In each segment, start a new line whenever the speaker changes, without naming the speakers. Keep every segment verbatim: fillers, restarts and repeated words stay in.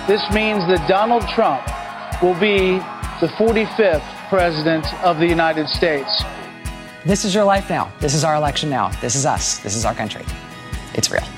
This means that Donald Trump will be the forty-fifth president of the United States.
This is your life now. This is our election now. This is us. This is our country. It's real.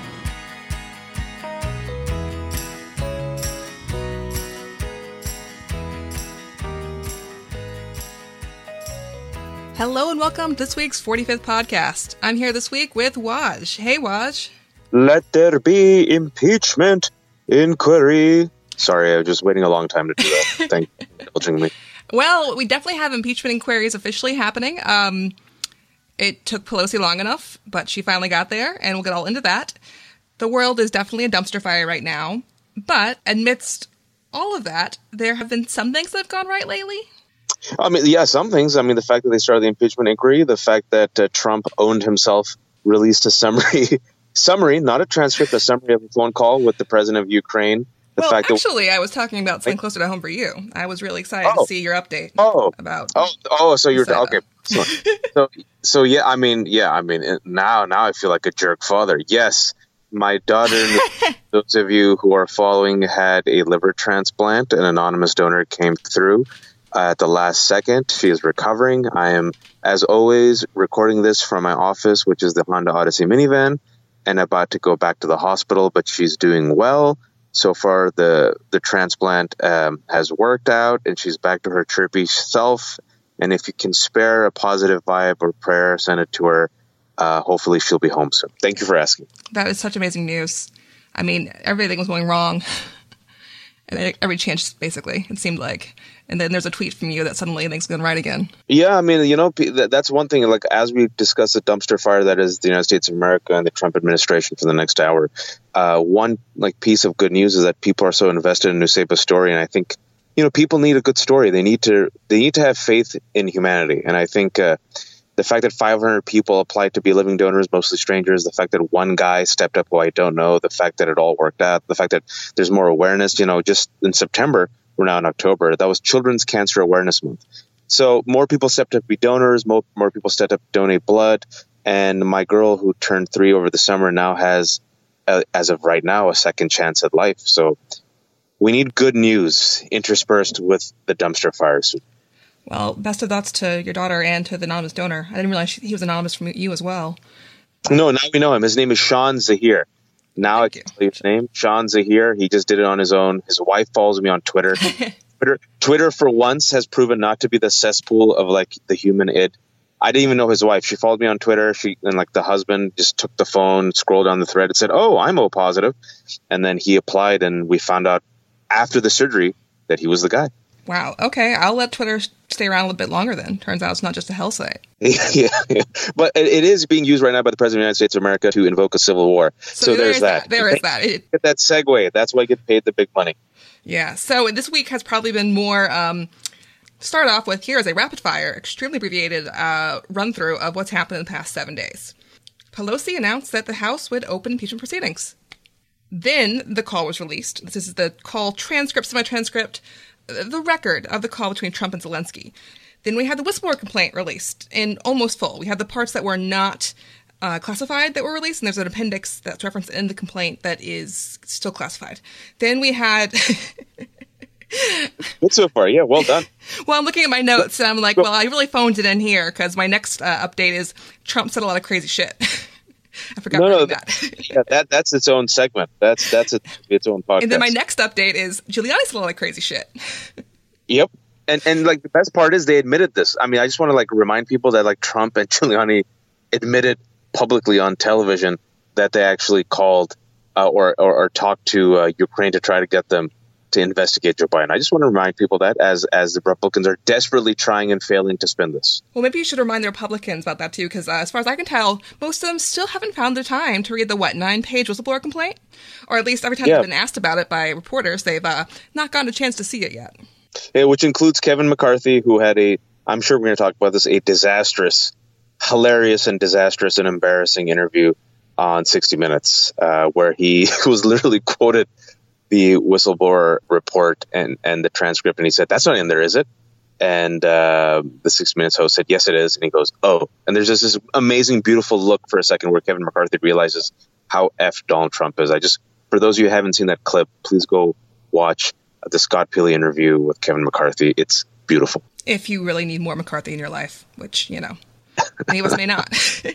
Hello and welcome to this week's forty-fifth podcast. I'm here this week with Waj. Hey, Waj.
Let there be impeachment inquiry. Sorry, I was just waiting a long time to do that. Thank you for indulging me.
Well, we definitely have impeachment inquiries officially happening. Um, it took Pelosi long enough, but she finally got there, and we'll get all into that. The world is definitely a dumpster fire right now, but amidst all of that, there have been some things that have gone right lately.
I mean, yeah, some things. I mean, the fact that they started the impeachment inquiry, the fact that uh, Trump owned himself, released a summary, summary, not a transcript, a summary of a phone call with the president of Ukraine. The
well,
fact
actually,
that,
I was talking about something closer to home for you. I was really excited
oh,
to see your update.
Oh,
about
oh, oh, so you're
Saida.
okay. So, so, so, yeah, I mean, yeah, I mean, now, now I feel like a jerk father. Yes, my daughter, those of you who are following, had a liver transplant. An anonymous donor came through at the last second. She is recovering. I am, as always, recording this from my office, which is the Honda Odyssey minivan, and about to go back to the hospital, but she's doing well. So far, the, the transplant um, has worked out, and she's back to her chirpy self. And if you can spare a positive vibe or prayer, send it to her. Uh, hopefully, she'll be home soon. Thank you for asking.
That is such amazing news. I mean, everything was going wrong. And every chance, basically, it seemed like. And then there's a tweet from you that suddenly things are going right again.
Yeah, I mean, you know, that's one thing. Like, as we discuss the dumpster fire that is the United States of America and the Trump administration for the next hour, uh, one like piece of good news is that people are so invested in Nuseba's story, and I think, you know, people need a good story. They need to they need to have faith in humanity, and I think uh, the fact that five hundred people applied to be living donors, mostly strangers, the fact that one guy stepped up who I don't know, the fact that it all worked out, the fact that there's more awareness. You know, just in September. We're now in October. That was Children's Cancer Awareness Month. So more people stepped up to be donors. More, more people stepped up to donate blood. And my girl who turned three over the summer now has, uh, as of right now, a second chance at life. So we need good news interspersed with the dumpster fires.
Well, best of thoughts to your daughter and to the anonymous donor. I didn't realize he was anonymous from you as well.
No, now we know him. His name is Sean Zahir. Now
Thank
I can
you.
tell you his name. Sean Zahir. He just did it on his own. His wife follows me on Twitter. Twitter, Twitter, for once, has proven not to be the cesspool of like the human id. I didn't even know his wife. She followed me on Twitter. She and like the husband just took the phone, scrolled down the thread, and said, "Oh, I'm O positive," and then he applied, and we found out after the surgery that he was the guy.
Wow. Okay. I'll let Twitter stay around a little bit longer then. Turns out it's not just a hell site.
yeah, yeah, but it, it is being used right now by the President of the United States of America to invoke a civil war.
So,
So,
there
there's
is
that.
that. There is that. It,
Get that segue. That's why I get paid the big money.
yeah. So this week has probably been more, um, start off with, here is a rapid fire, extremely abbreviated uh, run through of what's happened in the past seven days. Pelosi announced that the House would open impeachment proceedings. Then the call was released. This is the call transcript, semi-transcript, the record of the call between Trump and Zelensky. Then we had the whistleblower complaint released in almost full. We had the parts that were not uh, classified that were released, and there's an appendix that's referenced in the complaint that is still classified. Then we had...
Good so far. Yeah, well done.
Well, I'm looking at my notes, and I'm like, well, I really phoned it in here, because my next uh, update is Trump said a lot of crazy shit. I forgot
No, no,
that.
yeah, that that's its own segment. That's that's a, its own podcast.
And then my next update is Giuliani said a lot of crazy shit.
Yep. And and like the best part is they admitted this. I mean, I just want to like remind people that like Trump and Giuliani admitted publicly on television that they actually called uh, or, or or talked to uh, Ukraine to try to get them to investigate Joe Biden. I just want to remind people that as as the Republicans are desperately trying and failing to spin this.
Well, maybe you should remind the Republicans about that too, because uh, as far as I can tell, most of them still haven't found the time to read the what nine-page whistleblower complaint, or at least every time
Yeah.
they've been asked about it by reporters, they've uh, not gotten a chance to see it yet.
Yeah, which includes Kevin McCarthy, who had a, I'm sure we're going to talk about this, a disastrous, hilarious and disastrous and embarrassing interview on sixty minutes, uh, where he was literally quoted the whistleblower report and, and the transcript, and he said, "That's not in there, is it?" And uh, the sixty minutes host said, "Yes, it is." And he goes, "Oh." And there's just this amazing, beautiful look for a second where Kevin McCarthy realizes how effed Donald Trump is. I just, for those of you who haven't seen that clip, please go watch the Scott Pelley interview with Kevin McCarthy. It's beautiful.
If you really need more McCarthy in your life, which, you know, many of us may not.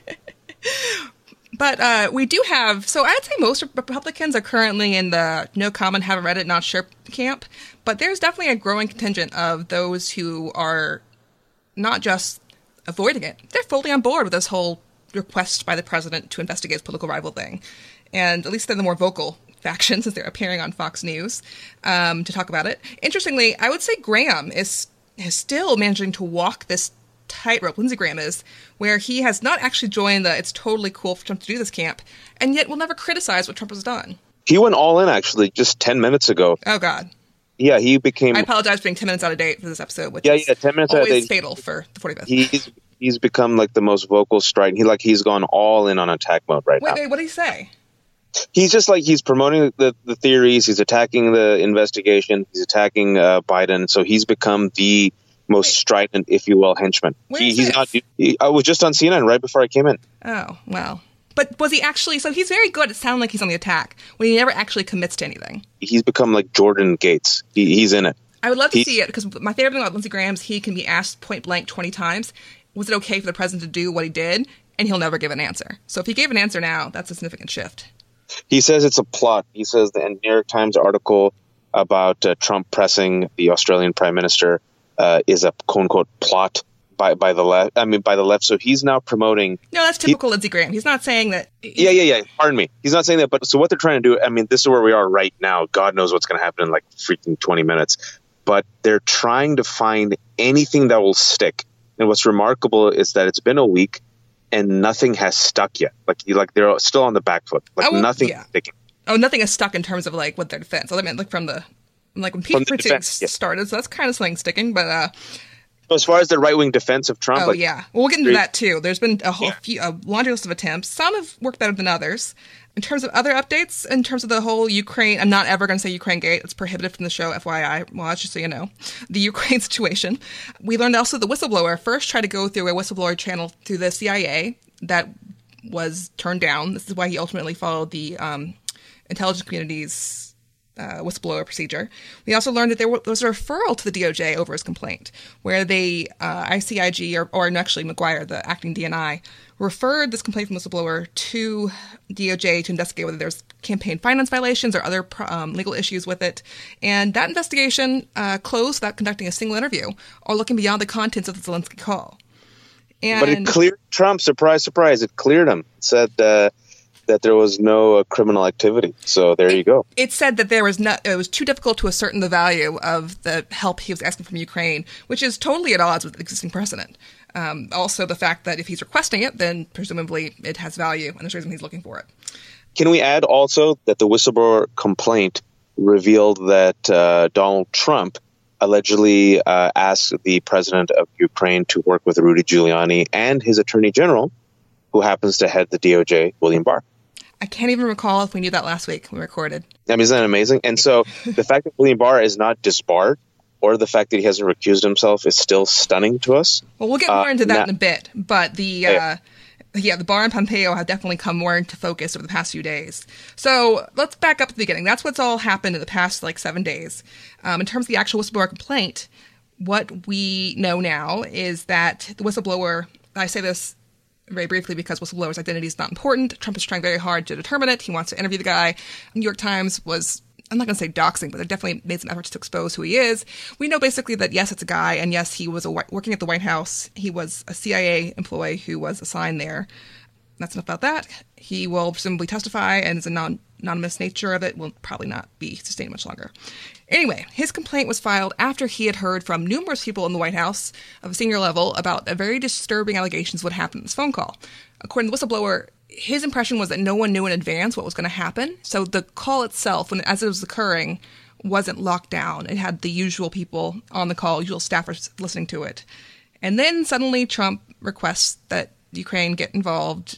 But uh, we do have, so I'd say most Republicans are currently in the no comment, haven't read it, not sure camp. But there's definitely a growing contingent of those who are not just avoiding it, they're fully on board with this whole request by the president to investigate his political rival thing. And at least they're the more vocal faction since they're appearing on Fox News um, to talk about it. Interestingly, I would say Graham is, is still managing to walk this tightrope, Lindsey Graham is, where he has not actually joined the it's totally cool for Trump to do this camp, and yet will never criticize what Trump has done.
He went all in, actually, just ten minutes ago.
Oh, God.
Yeah, he became...
I apologize for being ten minutes out of date for this episode, which
yeah,
is
yeah, ten minutes
always
out of date.
fatal for the forty-fifth.
He's, he's become, like, the most vocal strike. He, like, he's gone all in on attack mode right
wait,
now.
Wait, what did he say?
He's just, like, he's promoting the, the theories. He's attacking the investigation. He's attacking uh, Biden. So he's become the most strident, if you will, henchman. He, he's not. He, I was just on C N N right before I came in.
Oh, well. But was he actually... So he's very good at sounding like he's on the attack when he never actually commits to anything.
He's become like Jordan Gates. He, he's in it.
I would love to
he's,
see it, because my favorite thing about Lindsey Graham is he can be asked point blank twenty times, was it okay for the president to do what he did? And he'll never give an answer. So if he gave an answer now, that's a significant shift.
He says it's a plot. He says the New York Times article about uh, Trump pressing the Australian prime minister Uh, is a quote unquote plot by, by the left. I mean, by the left. So he's now promoting.
No, that's typical he, Lindsey Graham. He's not saying that.
Yeah, yeah, yeah. Pardon me. He's not saying that. But so what they're trying to do, I mean, this is where we are right now. God knows what's going to happen in like freaking twenty minutes. But they're trying to find anything that will stick. And what's remarkable is that it's been a week and nothing has stuck yet. Like, like they're still on the back foot. Like oh, nothing
yeah.
is sticking.
Oh, nothing is stuck in terms of like what their defense. So I mean, like from the. Like when Pete Buttigieg yeah. started, so that's kind of something sticking. But uh,
so as far as the right wing defense of Trump,
oh
like,
yeah, well, we'll get into that too. There's been a whole
yeah.
few, a laundry list of attempts. Some have worked better than others. In terms of other updates, in terms of the whole Ukraine, I'm not ever going to say Ukraine Gate. It's prohibited from the show, F Y I. Well, just so you know, the Ukraine situation. We learned also the whistleblower first tried to go through a whistleblower channel through the C I A that was turned down. This is why he ultimately followed the um, intelligence community's Uh, whistleblower procedure. We also learned that there was a referral to the D O J over his complaint, where they, uh, I C I G, or, or actually McGuire, the acting D N I, referred this complaint from whistleblower to D O J to investigate whether there's campaign finance violations or other um, legal issues with it. And that investigation uh, closed without conducting a single interview or looking beyond the contents of the Zelensky call. And
but it cleared Trump. Surprise, surprise. It cleared him. It said uh, that there was no uh, criminal activity. So there
it,
you go.
It said that there was not, it was too difficult to ascertain the value of the help he was asking from Ukraine, which is totally at odds with existing precedent. Um, also, the fact that if he's requesting it, then presumably it has value, and there's a reason he's looking for it.
Can we add also that the whistleblower complaint revealed that uh, Donald Trump allegedly uh, asked the president of Ukraine to work with Rudy Giuliani and his attorney general, who happens to head the D O J, William Barr.
I can't even recall if we knew that last week when we recorded.
I mean, isn't that amazing? And so the fact that William Barr is not disbarred, or the fact that he hasn't recused himself, is still stunning to us.
Well, we'll get more into that
uh,
in a bit. But the uh, yeah, the Barr and Pompeo have definitely come more into focus over the past few days. So let's back up to the beginning. That's what's all happened in the past like seven days. Um, in terms of the actual whistleblower complaint, what we know now is that the whistleblower, I say this very briefly because whistleblower's identity is not important. Trump is trying very hard to determine it. He wants to interview the guy. New York Times was, I'm not going to say doxing, but they definitely made some efforts to expose who he is. We know basically that, yes, it's a guy, and yes, he was a, working at the White House. He was a C I A employee who was assigned there. That's enough about that. He will presumably testify, and the non- anonymous nature of it will probably not be sustained much longer. Anyway, his complaint was filed after he had heard from numerous people in the White House of a senior level about a very disturbing allegations of what happened in this phone call. According to the whistleblower, his impression was that no one knew in advance what was going to happen. So the call itself, when as it was occurring, wasn't locked down. It had the usual people on the call, usual staffers listening to it. And then suddenly Trump requests that Ukraine get involved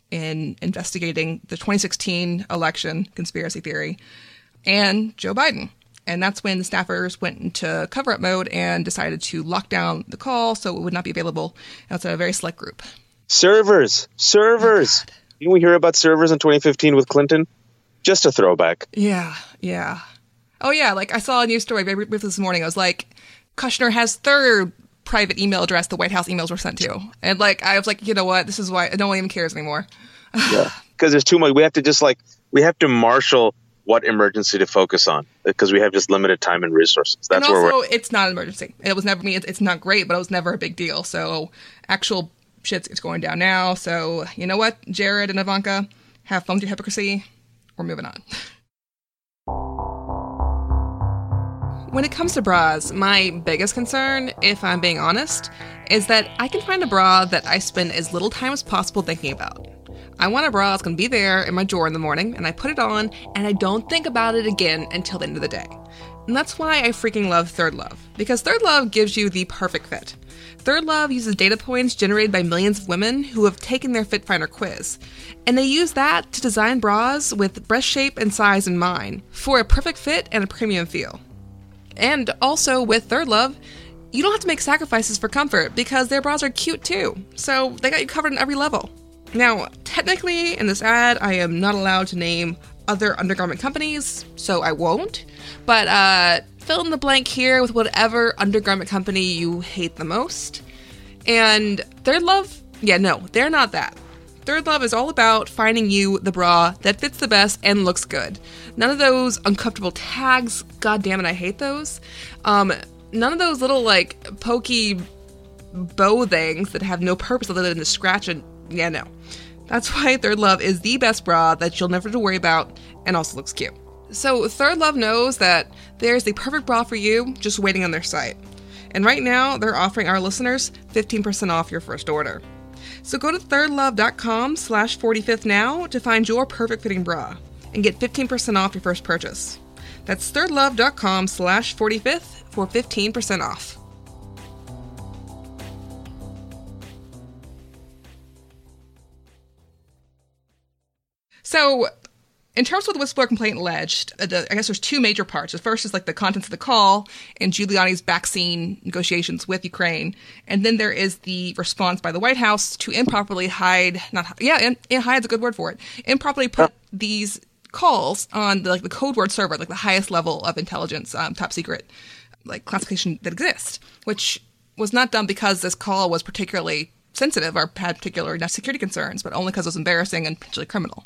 in investigating the twenty sixteen election conspiracy theory and Joe Biden. And that's when the staffers went into cover-up mode and decided to lock down the call so it would not be available. And it's a very select group.
Servers. Servers. Oh, didn't we hear about servers in twenty fifteen with Clinton? Just a throwback.
Yeah, yeah. Oh, yeah, like I saw a news story very briefly this morning. I was like, Kushner has third private email address the White House emails were sent to. And like, I was like, you know what? This is why no one even cares anymore.
Yeah, because there's too much. We have to just like, we have to marshal what emergency to focus on because we have just limited time and resources. That's
and also,
where we're.
It's not an emergency. It was never me. It's not great, but it was never a big deal. So actual shit's it's going down now. So you know what, Jared and Ivanka, have fun with your hypocrisy. We're moving on. When it comes to bras, my biggest concern, if I'm being honest, is that I can find a bra that I spend as little time as possible thinking about. I want a bra that's going to be there in my drawer in the morning, and I put it on, and I don't think about it again until the end of the day. And that's why I freaking love Third Love, because Third Love gives you the perfect fit. Third Love uses data points generated by millions of women who have taken their Fit Finder quiz, and they use that to design bras with breast shape and size in mind for a perfect fit and a premium feel. And also with Third Love, you don't have to make sacrifices for comfort because their bras are cute too, so they got you covered on every level. Now, technically in this ad, I am not allowed to name other undergarment companies, so I won't, but uh, fill in the blank here with whatever undergarment company you hate the most. And Third Love, yeah, no, they're not that. Third Love is all about finding you the bra that fits the best and looks good. None of those uncomfortable tags, god damn it, I hate those. Um, none of those little, like, pokey bow things that have no purpose other than to scratch and, yeah, no. That's why Third Love is the best bra that you'll never have to worry about and also looks cute. So Third Love knows that there's the perfect bra for you just waiting on their site. And right now, they're offering our listeners fifteen percent off your first order. So go to thirdlove.com slash 45th now to find your perfect fitting bra and get fifteen percent off your first purchase. That's thirdlove.com slash 45th for fifteen percent off. So, in terms of what the whistleblower complaint alleged, uh, the, I guess there's two major parts. The first is like the contents of the call and Giuliani's backseat negotiations with Ukraine, and then there is the response by the White House to improperly hide, not yeah, and, and hide's a good word for it, improperly put these calls on the, like the code word server, like the highest level of intelligence, um, top secret, like classification that exists, which was not done because this call was particularly sensitive or had particular security concerns, but only because it was embarrassing and potentially criminal.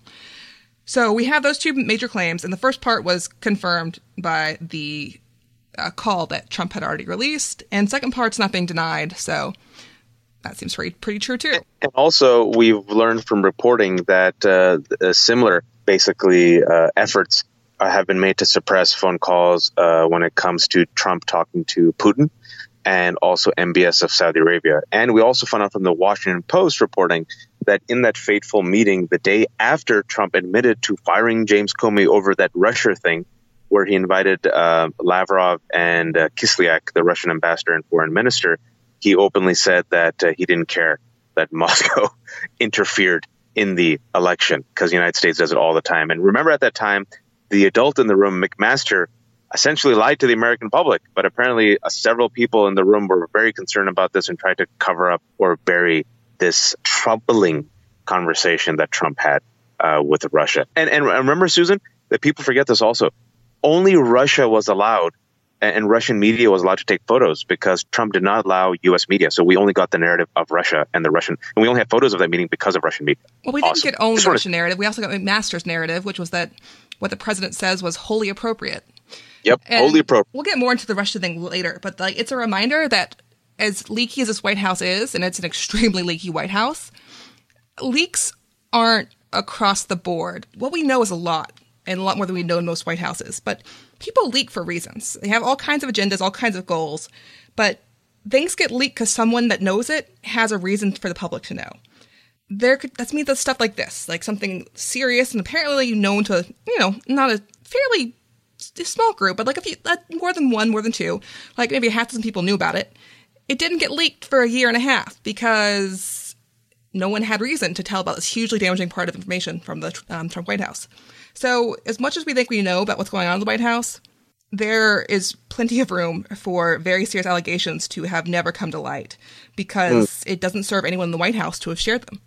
So we have those two major claims, and the first part was confirmed by the uh, call that Trump had already released, and second part's not being denied, so that seems pretty, pretty true too.
And also, we've learned from reporting that uh, similar, basically, uh, efforts uh, have been made to suppress phone calls uh, when it comes to Trump talking to Putin, and also M B S of Saudi Arabia. And we also found out from the Washington Post reporting that in that fateful meeting, the day after Trump admitted to firing James Comey over that Russia thing, where he invited uh, Lavrov and uh, Kislyak, the Russian ambassador and foreign minister, he openly said that uh, he didn't care that Moscow interfered in the election because the United States does it all the time. And remember at that time, the adult in the room, McMaster, essentially lied to the American public, but apparently uh, several people in the room were very concerned about this and tried to cover up or bury this troubling conversation that Trump had uh, with Russia. And, and remember, Susan, that people forget this also. Only Russia was allowed, and Russian media was allowed to take photos because Trump did not allow U S media. So we only got the narrative of Russia and the Russian, and we only have photos of that meeting because of Russian media.
Well, we didn't
awesome.
get only
Just
Russian
wanted...
narrative. We also got McMaster's narrative, which was that what the president says was wholly appropriate.
Yep,
and
wholly appropriate.
We'll get more into the Russia thing later, but like it's a reminder that as leaky as this White House is, and it's an extremely leaky White House, leaks aren't across the board. What we know is a lot, and a lot more than we know in most White Houses. But people leak for reasons. They have all kinds of agendas, all kinds of goals. But things get leaked because someone that knows it has a reason for the public to know. There could, that means that stuff like this, like something serious and apparently known to, you know, not a fairly small group, but like a few, uh, more than one, more than two, like maybe half a dozen people knew about it. It didn't get leaked for a year and a half because no one had reason to tell about this hugely damaging part of information from the um, Trump White House. So as much as we think we know about what's going on in the White House, there is plenty of room for very serious allegations to have never come to light because mm. it doesn't serve anyone in the White House to have shared them.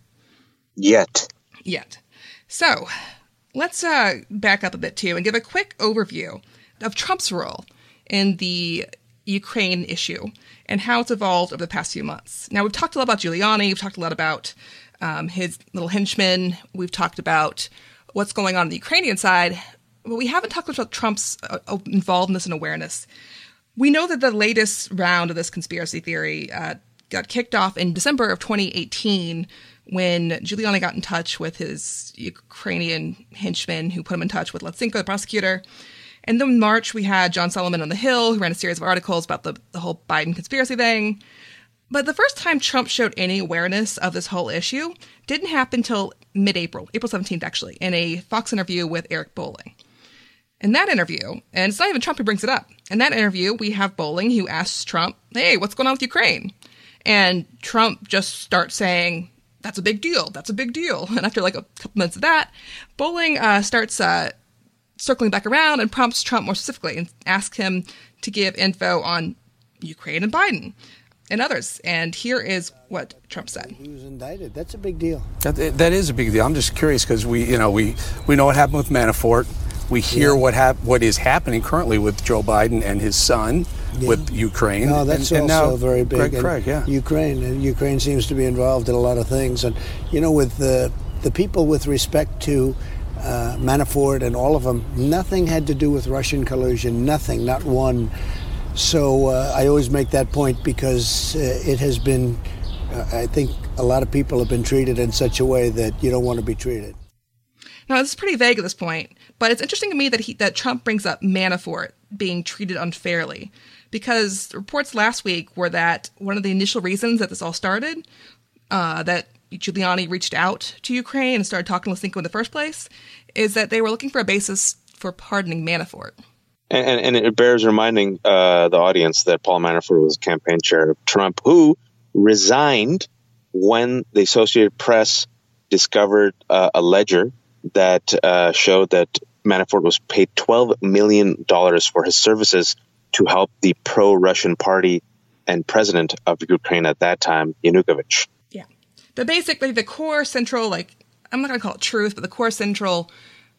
Yet.
Yet. So let's uh, back up a bit too and give a quick overview of Trump's role in the Ukraine issue and how it's evolved over the past few months. Now, we've talked a lot about Giuliani. We've talked a lot about um, his little henchmen. We've talked about what's going on on the Ukrainian side, but we haven't talked about Trump's uh, involvedness and awareness. We know that the latest round of this conspiracy theory uh, got kicked off in December of twenty eighteen when Giuliani got in touch with his Ukrainian henchman who put him in touch with Lutsenko, the prosecutor. And then in March, we had John Solomon on the Hill, who ran a series of articles about the, the whole Biden conspiracy thing. But the first time Trump showed any awareness of this whole issue didn't happen until mid-April, April seventeenth, actually, in a Fox interview with Eric Bolling. In that interview, and it's not even Trump who brings it up, in that interview, we have Bolling who asks Trump, hey, what's going on with Ukraine? And Trump just starts saying, that's a big deal, that's a big deal. And after like a couple minutes of that, Bolling uh, starts uh, circling back around and prompts Trump more specifically and asks him to give info on Ukraine and Biden and others. And here is what Trump said.
He was indicted. That's a big deal.
That, that is a big deal. I'm just curious because we, you know, we, we know what happened with Manafort. We hear yeah. what hap- what is happening currently with Joe Biden and his son yeah. with Ukraine.
No, that's
and, and
also
now
very big.
Greg Craig, yeah.
Ukraine, and Ukraine seems to be involved in a lot of things. And, you know, with the, the people with respect to uh, Manafort and all of them, nothing had to do with Russian collusion, nothing, not one. So uh, I always make that point because uh, it has been, uh, I think a lot of people have been treated in such a way that you don't want to be treated.
Now, this is pretty vague at this point, but it's interesting to me that he, that Trump brings up Manafort being treated unfairly, because reports last week were that one of the initial reasons that this all started, uh, that Giuliani reached out to Ukraine and started talking to Lutsenko in the first place, is that they were looking for a basis for pardoning Manafort.
And, and, and it bears reminding uh, the audience that Paul Manafort was campaign chair of Trump, who resigned when the Associated Press discovered uh, a ledger that uh, showed that Manafort was paid twelve million dollars for his services to help the pro-Russian party and president of Ukraine at that time, Yanukovych.
Yeah. But basically the core central, like, I'm not going to call it truth, but the core central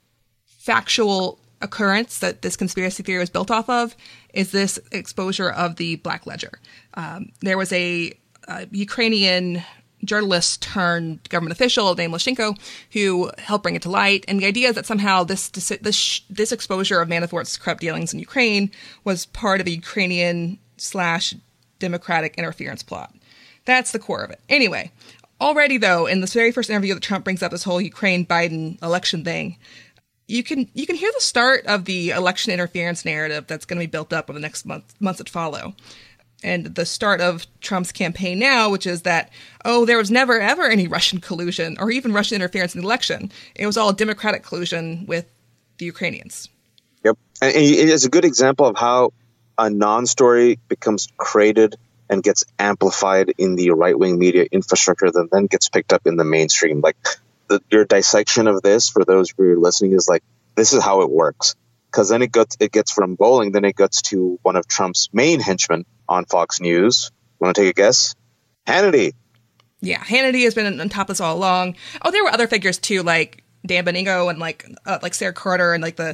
factual occurrence that this conspiracy theory was built off of is this exposure of the Black Ledger. Um, there was a, a Ukrainian journalist turned government official named Lutsenko who helped bring it to light. And the idea is that somehow this this this exposure of Manafort's corrupt dealings in Ukraine was part of a Ukrainian slash democratic interference plot. That's the core of it. Anyway, already though, in this very first interview that Trump brings up this whole Ukraine-Biden election thing, you can you can hear the start of the election interference narrative that's going to be built up over the next month, months that follow. And the start of Trump's campaign now, which is that, oh, there was never, ever any Russian collusion or even Russian interference in the election. It was all Democratic collusion with the Ukrainians.
Yep. And it's a good example of how a non-story becomes created and gets amplified in the right-wing media infrastructure that then gets picked up in the mainstream. Like the, your dissection of this, for those who are listening, is like, this is how it works. Because then it gets, it gets from Bolling, then it gets to one of Trump's main henchmen on Fox News. Want to take a guess? Hannity.
Yeah, Hannity has been on top of this all along. Oh, there were other figures too, like Dan Benigno and like uh, like Sarah Carter and like the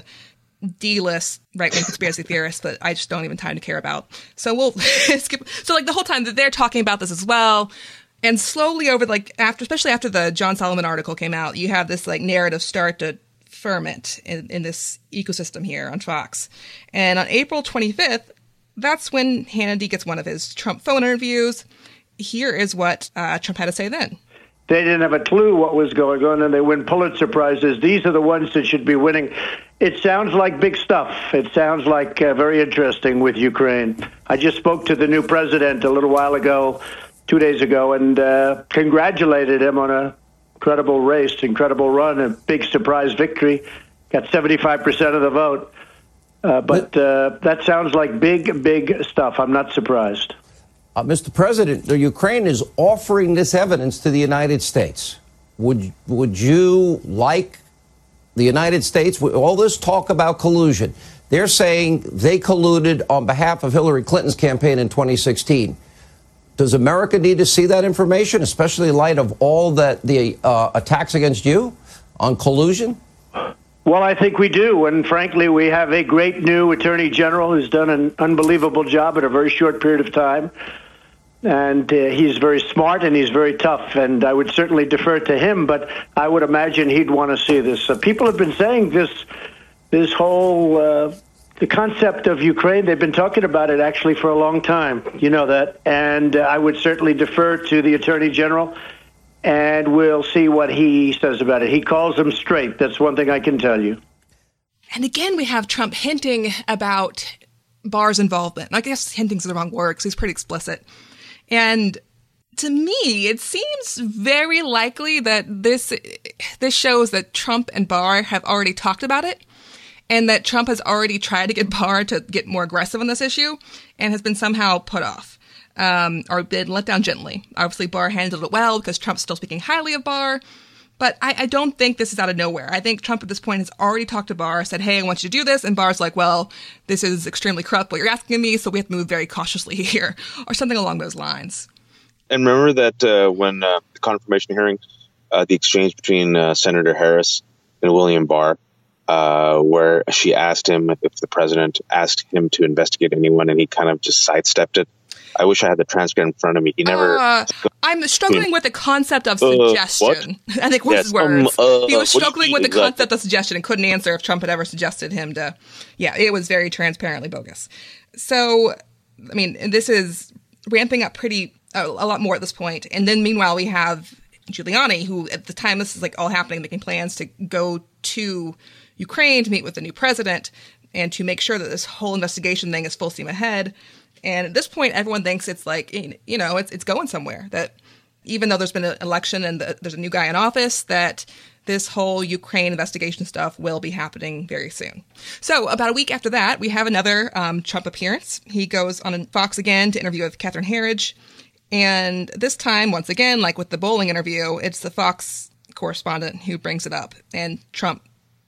D-list right-wing conspiracy theorists that I just don't even have time to care about. So we'll skip. So like the whole time that they're talking about this as well. And slowly over like after, especially after the John Solomon article came out, you have this like narrative start to ferment in, in this ecosystem here on Fox. And on April twenty-fifth, that's when Hannity gets one of his Trump phone interviews. Here is what uh, Trump had to say then.
They didn't have a clue what was going on, and they win Pulitzer Prizes. These are the ones that should be winning. It sounds like big stuff. It sounds like uh, very interesting with Ukraine. I just spoke to the new president a little while ago, two days ago, and uh, congratulated him on a incredible race, incredible run, a big surprise victory. Got seventy-five percent of the vote. Uh, but uh, that sounds like big, big stuff. I'm not surprised.
Uh, Mister President, the Ukraine is offering this evidence to the United States. Would would you like the United States, with all this talk about collusion, they're saying they colluded on behalf of Hillary Clinton's campaign in twenty sixteen. Does America need to see that information, especially in light of all that the uh, attacks against you on collusion?
Well, I think we do. And frankly, we have a great new attorney general who's done an unbelievable job in a very short period of time. And uh, he's very smart and he's very tough. And I would certainly defer to him, but I would imagine he'd want to see this. Uh, people have been saying this, this whole, uh, the concept of Ukraine, they've been talking about it actually for a long time. You know that. And uh, I would certainly defer to the attorney general. And we'll see what he says about it. He calls them straight. That's one thing I can tell you.
And again, we have Trump hinting about Barr's involvement. I guess hinting's the wrong word because he's pretty explicit. And to me, it seems very likely that this this shows that Trump and Barr have already talked about it, and that Trump has already tried to get Barr to get more aggressive on this issue and has been somehow put off. Um, or been let down gently. Obviously, Barr handled it well because Trump's still speaking highly of Barr. But I, I don't think this is out of nowhere. I think Trump at this point has already talked to Barr, said, hey, I want you to do this. And Barr's like, well, this is extremely corrupt what you're asking me, so we have to move very cautiously here, or something along those lines.
And remember that uh, when uh, the confirmation hearing, uh, the exchange between uh, Senator Harris and William Barr, uh, where she asked him if the president asked him to investigate anyone, and he kind of just sidestepped it. I wish I had the transcript in front of me. He never. Uh,
I'm struggling with the concept of suggestion. Uh, I think was
yes,
his words.
Um, uh,
he was struggling with the
exactly?
concept of suggestion and couldn't answer if Trump had ever suggested him to. Yeah, it was very transparently bogus. So, I mean, this is ramping up pretty uh, a lot more at this point. And then meanwhile, we have Giuliani, who at the time this is like all happening, making plans to go to Ukraine to meet with the new president and to make sure that this whole investigation thing is full steam ahead. And at this point, everyone thinks it's like, you know, it's it's going somewhere. That even though there's been an election and the, there's a new guy in office, that this whole Ukraine investigation stuff will be happening very soon. So about a week after that, we have another um, Trump appearance. He goes on Fox again to interview with Catherine Herridge. And this time, once again, like with the bowling interview, it's the Fox correspondent who brings it up. And Trump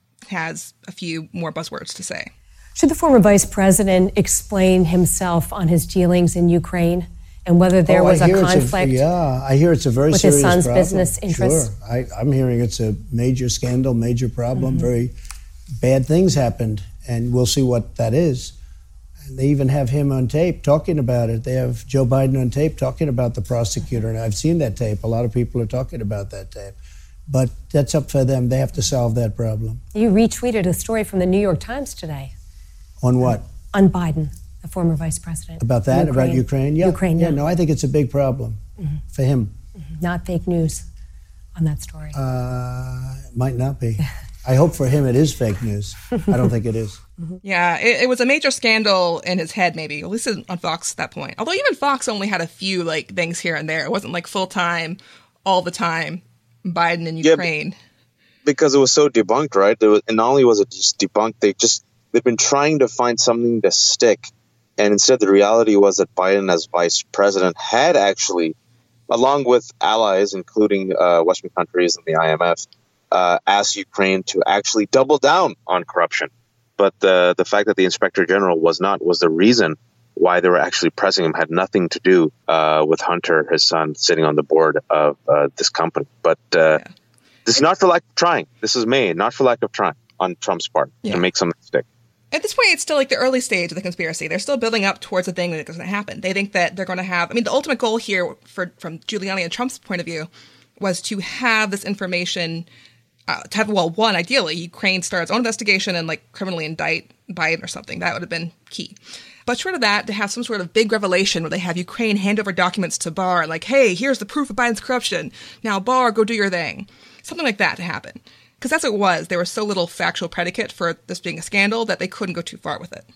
has a few more buzzwords to say.
Should the former vice president explain himself on his dealings in Ukraine and whether there
oh,
was
a
conflict?
A, yeah, I hear it's a very
with
serious
his son's
problem.
business interests.
Sure, I, I'm hearing it's a major scandal, major problem. Mm-hmm. Very bad things happened, and we'll see what that is. And they even have him on tape talking about it. They have Joe Biden on tape talking about the prosecutor, and I've seen that tape. A lot of people are talking about that tape. But that's up for them. They have to solve that problem.
You retweeted a story from the New York Times today.
On what?
On Biden, the former vice president.
About that? Ukraine. About Ukraine? Yeah.
Ukraine, yeah.
yeah. No, I think it's a big problem mm-hmm. for him.
Mm-hmm. Not fake news on that story.
Uh, might not be. I hope for him it is fake news. I don't think it is.
Mm-hmm. Yeah, it, it was a major scandal in his head, maybe, at least on Fox at that point. Although even Fox only had a few like things here and there. It wasn't like full-time, all the time, Biden and Ukraine.
Yeah, because it was so debunked, right? There was, and not only was it just debunked, they just... They've been trying to find something to stick, and instead the reality was that Biden as vice president had actually, along with allies, including uh, Western countries and the I M F, uh, asked Ukraine to actually double down on corruption. But the the fact that the inspector general was not was the reason why they were actually pressing him, had nothing to do uh, with Hunter, his son, sitting on the board of uh, this company. But uh, yeah. this is not for lack of trying. This is made, not for lack of trying on Trump's part yeah. to make something stick.
At this point, it's still like the early stage of the conspiracy. They're still building up towards a thing that's going to happen. They think that they're going to have, I mean, the ultimate goal here for from Giuliani and Trump's point of view was to have this information, uh, to have, well, one, ideally, Ukraine start its own investigation and like criminally indict Biden or something. That would have been key. But short of that, to have some sort of big revelation where they have Ukraine hand over documents to Barr, like, hey, here's the proof of Biden's corruption. Now, Barr, go do your thing. Something like that to happen. Because that's what it was. There was so little factual predicate for this being a scandal that they couldn't go too far with it.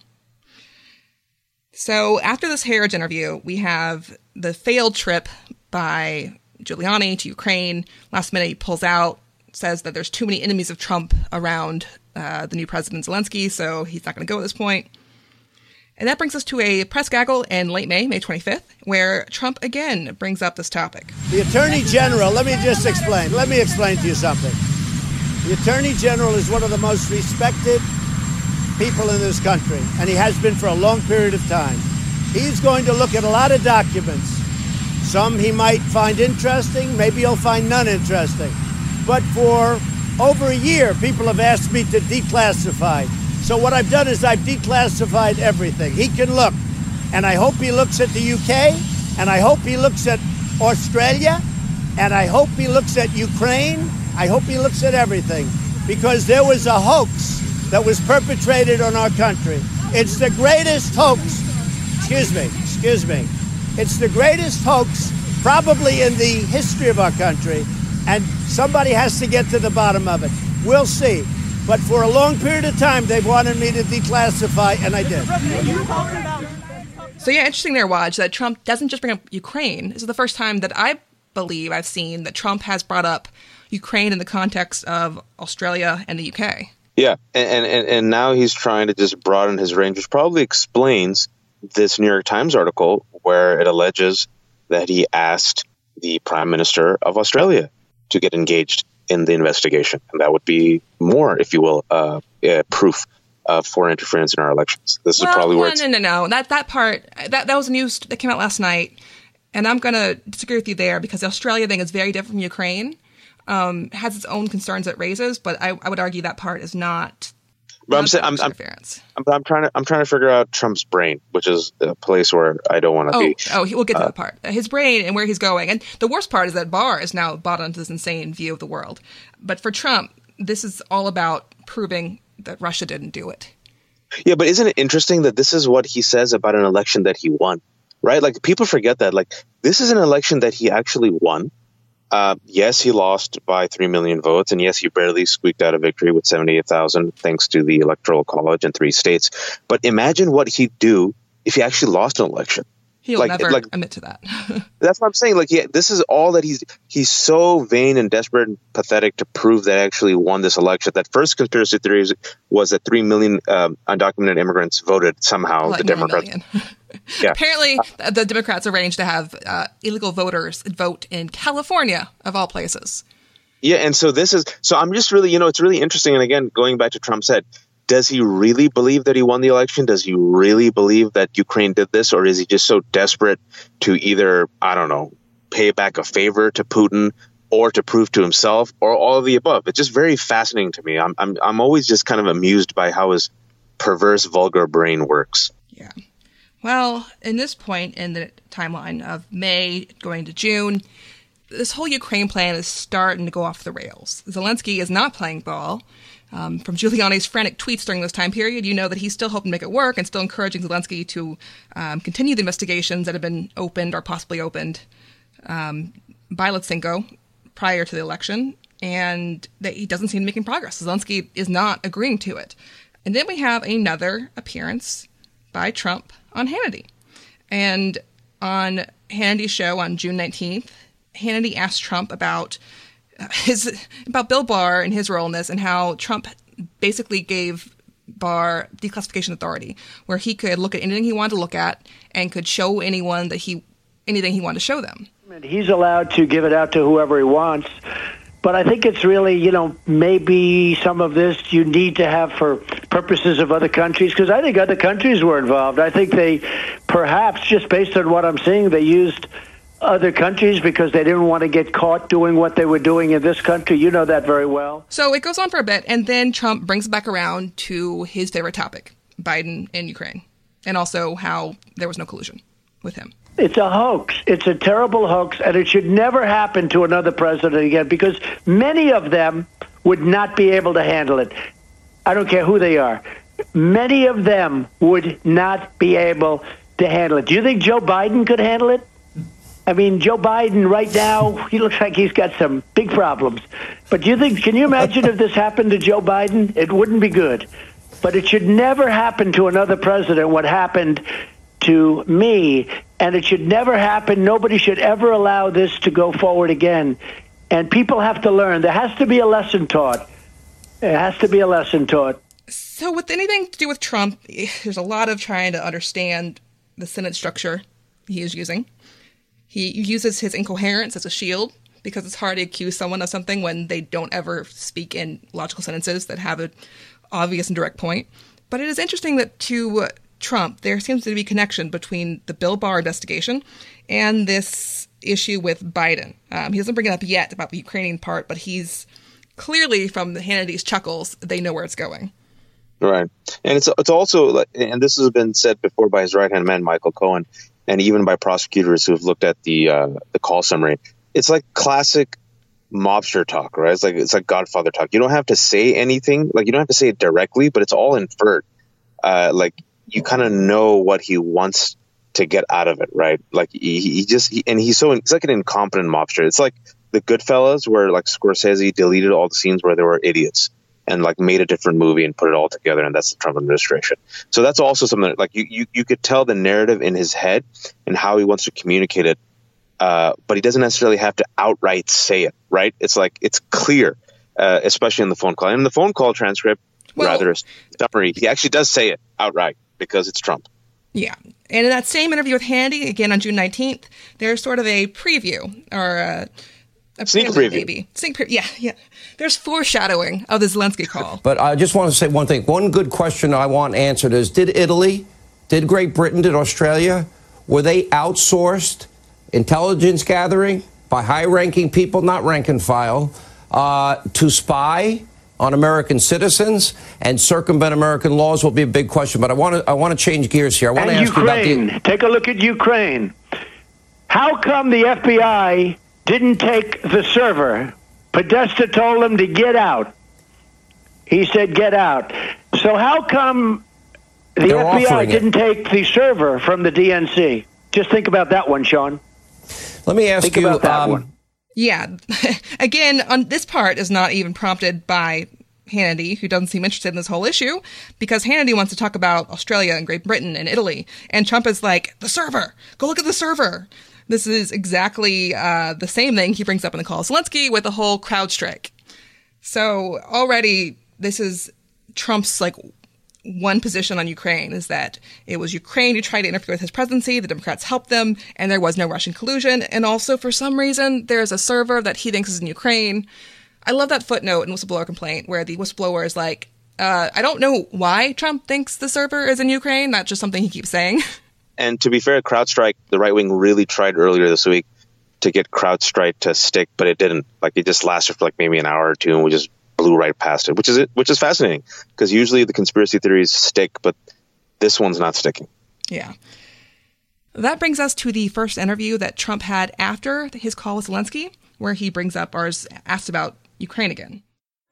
So after this Herridge interview, we have the failed trip by Giuliani to Ukraine. Last minute, he pulls out, says that there's too many enemies of Trump around uh, the new President Zelensky, so he's not going to go at this point. And that brings us to a press gaggle in late May, May twenty-fifth, where Trump again brings up this topic.
The Attorney General, let me just explain. Let me explain to you something. The Attorney General is one of the most respected people in this country, and he has been for a long period of time. He's going to look at a lot of documents. Some he might find interesting, maybe he'll find none interesting. But for over a year, people have asked me to declassify. So what I've done is I've declassified everything. He can look. And I hope he looks at the U K, and I hope he looks at Australia, and I hope he looks at Ukraine. I hope he looks at everything, because there was a hoax that was perpetrated on our country. It's the greatest hoax, excuse me, excuse me. It's the greatest hoax probably in the history of our country, and somebody has to get to the bottom of it. We'll see. But for a long period of time, they've wanted me to declassify, and I did.
So yeah, interesting there, Waj, that Trump doesn't just bring up Ukraine. This is the first time that I believe I've seen that Trump has brought up Ukraine in the context of Australia and the U K.
Yeah, and, and, and now he's trying to just broaden his range, which probably explains this New York Times article where it alleges that he asked the Prime Minister of Australia to get engaged in the investigation. And that would be more, if you will, uh, uh, proof of foreign interference in our elections. This
well,
is probably where
no,
it's...
No, no, no. That, that part, that, that was news that came out last night. And I'm going to disagree with you there because the Australia thing is very different from Ukraine. Um, it has its own concerns it raises, but I, I would argue that part is not...
But I'm saying I'm, I'm, I'm, I'm trying to I'm trying to figure out Trump's brain, which is a place where I don't want to
oh,
be.
Oh, we'll get to
uh,
that part. His brain and where he's going, and the worst part is that Barr is now bought onto this insane view of the world. But for Trump, this is all about proving that Russia didn't do it.
Yeah, but isn't it interesting that this is what he says about an election that he won, right? Like people forget that. Like this is an election that he actually won. Uh, yes, he lost by three million votes, and yes, he barely squeaked out a victory with seventy-eight thousand thanks to the Electoral College in three states. But imagine what he'd do if he actually lost an election.
He'll
like,
never
like,
admit to that.
That's what I'm saying. Like, yeah, this is all that he's he's so vain and desperate and pathetic to prove that he actually won this election. That first conspiracy theory was that three million um, undocumented immigrants voted somehow.
Like
the Democrats.
Yeah. Apparently, uh, the Democrats arranged to have uh, illegal voters vote in California, of all places.
Yeah, and so this is so I'm just really, you know, it's really interesting. And again, going back to Trump's head, does he really believe that he won the election? Does he really believe that Ukraine did this? Or is he just so desperate to either, I don't know, pay back a favor to Putin or to prove to himself or all of the above? It's just very fascinating to me. I'm I'm I'm always just kind of amused by how his perverse, vulgar brain works.
Yeah. Well, in this point in the timeline of May going to June, this whole Ukraine plan is starting to go off the rails. Zelensky is not playing ball. Um, from Giuliani's frantic tweets during this time period, you know that he's still hoping to make it work and still encouraging Zelensky to um, continue the investigations that have been opened or possibly opened um, by Lutsenko prior to the election, and that he doesn't seem to be making progress. Zelensky is not agreeing to it. And then we have another appearance by Trump on Hannity. And on Hannity's show on June nineteenth, Hannity asked Trump about uh, his about Bill Barr and his role in this and how Trump basically gave Barr declassification authority, where he could look at anything he wanted to look at and could show anyone that he anything he wanted to show them.
He's allowed to give it out to whoever he wants. But I think it's really, you know, maybe some of this you need to have for purposes of other countries, because I think other countries were involved. I think they, perhaps, just based on what I'm seeing, they used other countries because they didn't want to get caught doing what they were doing in this country. You know that very well.
So it goes on for a bit, and then Trump brings it back around to his favorite topic, Biden and Ukraine, and also how there was no collusion with him.
It's a hoax. It's a terrible hoax, and it should never happen to another president again, because many of them would not be able to handle it. I don't care who they are. Many of them would not be able to handle it. Do you think Joe Biden could handle it? I mean, Joe Biden right now, he looks like he's got some big problems. But do you think, can you imagine if this happened to Joe Biden? It wouldn't be good. But it should never happen to another president what happened to me, and it should never happen. Nobody should ever allow this to go forward again. And people have to learn. There has to be a lesson taught. There has to be a lesson taught.
So with anything to do with Trump, there's a lot of trying to understand the Senate structure he is using. He uses his incoherence as a shield because it's hard to accuse someone of something when they don't ever speak in logical sentences that have an obvious and direct point. But it is interesting that to uh, Trump, there seems to be a connection between the Bill Barr investigation and this issue with Biden. Um, he doesn't bring it up yet about the Ukrainian part, but he's clearly from Hannity's chuckles, they know where it's going.
Right. And it's it's also, like, and this has been said before by his right-hand man, Michael Cohen, and even by prosecutors who've looked at the uh, the call summary. It's like classic mobster talk, right? It's like it's like Godfather talk. You don't have to say anything, like you don't have to say it directly, but it's all inferred. Uh, like you kind of know what he wants to get out of it, right? Like he, he just he, and he's so he's like an incompetent mobster. It's like the Goodfellas, where like Scorsese deleted all the scenes where there were idiots and like made a different movie and put it all together, and that's the Trump administration. So that's also something that, like you, you, you could tell the narrative in his head and how he wants to communicate it, uh, but he doesn't necessarily have to outright say it, right? It's like it's clear, uh, especially in the phone call. And in the phone call transcript, well, rather summary, he actually does say it outright because it's Trump.
Yeah. And in that same interview with Hannity, again on June nineteenth, there's sort of a preview or a, a
sneak preview.
Maybe. Sneak preview. Yeah, yeah. There's foreshadowing of the Zelensky call.
But I just want to say one thing. One good question I want answered is, did Italy, did Great Britain, did Australia, were they outsourced intelligence gathering by high-ranking people, not rank and file, uh, to spy on American citizens and circumvent American laws? Will be a big question. But I want to I want to change gears here. I want
and
to ask
Ukraine.
you about
the... Take a look at Ukraine. How come the F B I didn't take the server? Podesta told him to get out. He said, get out. So how come the
They're
F B I didn't
it.
take the server from the D N C? Just think about that one, Sean.
Let me ask
think
you
about that
um,
one.
Yeah. Again, on this part is not even prompted by Hannity, who doesn't seem interested in this whole issue, because Hannity wants to talk about Australia and Great Britain and Italy. And Trump is like, the server. Go look at the server. This is exactly uh, the same thing he brings up in the call of Zelensky with the whole CrowdStrike. So already this is Trump's like one position on Ukraine is that it was Ukraine who tried to interfere with his presidency. The Democrats helped them, and there was no Russian collusion. And also, for some reason, there's a server that he thinks is in Ukraine. I love that footnote in Whistleblower Complaint where the whistleblower is like, uh, I don't know why Trump thinks the server is in Ukraine. That's just something he keeps saying.
And to be fair, CrowdStrike, the right wing really tried earlier this week to get CrowdStrike to stick, but it didn't. Like it just lasted for like maybe an hour or two, and we just blew right past it, which is it, which is fascinating because usually the conspiracy theories stick, but this one's not sticking.
Yeah. That brings us to the first interview that Trump had after his call with Zelensky, where he brings up or is asked about Ukraine again.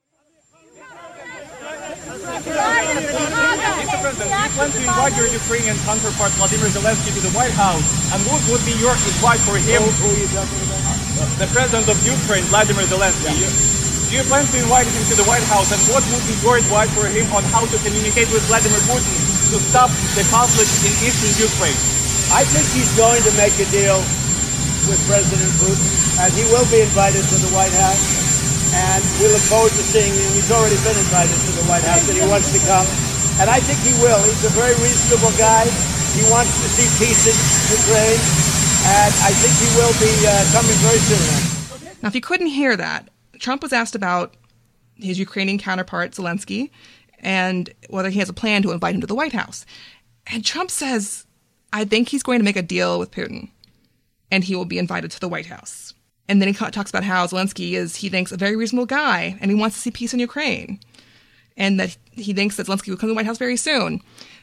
Mister President, do you plan to invite your Ukrainian counterpart Vladimir Zelensky to the White House? And what would be your invite for him? Who are you talking about? The President of Ukraine, Vladimir Zelensky. Yeah. Do you plan to invite him to the White House? And what would be your advice for him on how to communicate with Vladimir Putin to stop the conflict in eastern Ukraine?
I think he's going to make a deal with President Putin, and he will be invited to the White House. And we look forward to seeing him. He's already been invited to the White House, and he wants to come. And I think he will. He's a very reasonable guy. He wants to see peace in Ukraine, and I think he will be uh, coming very soon.
Now, if you couldn't hear that, Trump was asked about his Ukrainian counterpart, Zelensky, and whether he has a plan to invite him to the White House. And Trump says, I think he's going to make a deal with Putin, and he will be invited to the White House. And then he talks about how Zelensky is, he thinks, a very reasonable guy, and he wants to see peace in Ukraine. And that he thinks that Zelensky will come to the White House very soon.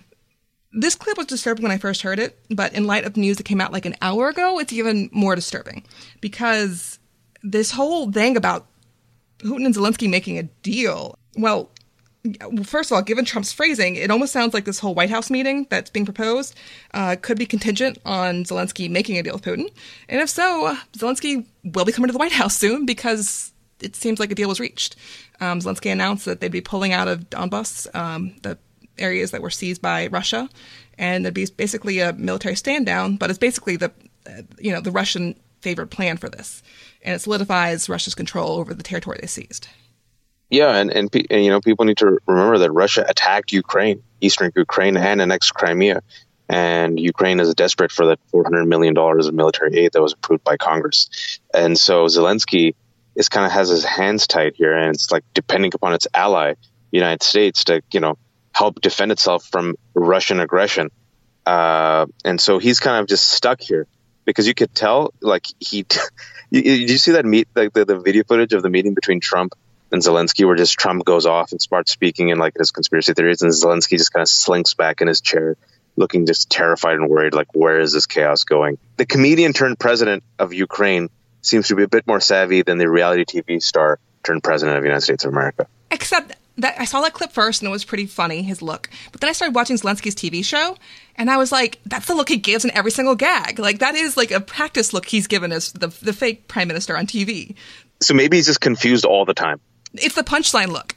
This clip was disturbing when I first heard it, but in light of the news that came out like an hour ago, it's even more disturbing. Because this whole thing about Putin and Zelensky making a deal, well, first of all, given Trump's phrasing, it almost sounds like this whole White House meeting that's being proposed uh, could be contingent on Zelensky making a deal with Putin. And if so, Zelensky will be coming to the White House soon because it seems like a deal was reached. Um, Zelensky announced that they'd be pulling out of Donbass, um, the areas that were seized by Russia, and there'd be basically a military stand down, but it's basically the, uh, you know, the Russian favored plan for this. And it solidifies Russia's control over the territory they seized.
Yeah, and, and, and you know, people need to remember that Russia attacked Ukraine, eastern Ukraine, and annexed Crimea. And Ukraine is desperate for that four hundred million dollars of military aid that was approved by Congress. And so Zelensky is kind of has his hands tied here, and it's like depending upon its ally, United States, to, you know, help defend itself from Russian aggression. Uh, and so he's kind of just stuck here because you could tell, like, he, you, you see that meet, like the, the video footage of the meeting between Trump and Zelensky, where just Trump goes off and starts speaking in like his conspiracy theories, and Zelensky just kind of slinks back in his chair, looking just terrified and worried, like, where is this chaos going? The comedian turned president of Ukraine seems to be a bit more savvy than the reality T V star turned president of the United States of America.
Except that I saw that clip first and it was pretty funny, his look. But then I started watching Zelensky's T V show and I was like, that's the look he gives in every single gag. Like, that is like a practice look he's given as the, the fake prime minister on T V.
So maybe he's just confused all the time.
It's the punchline look.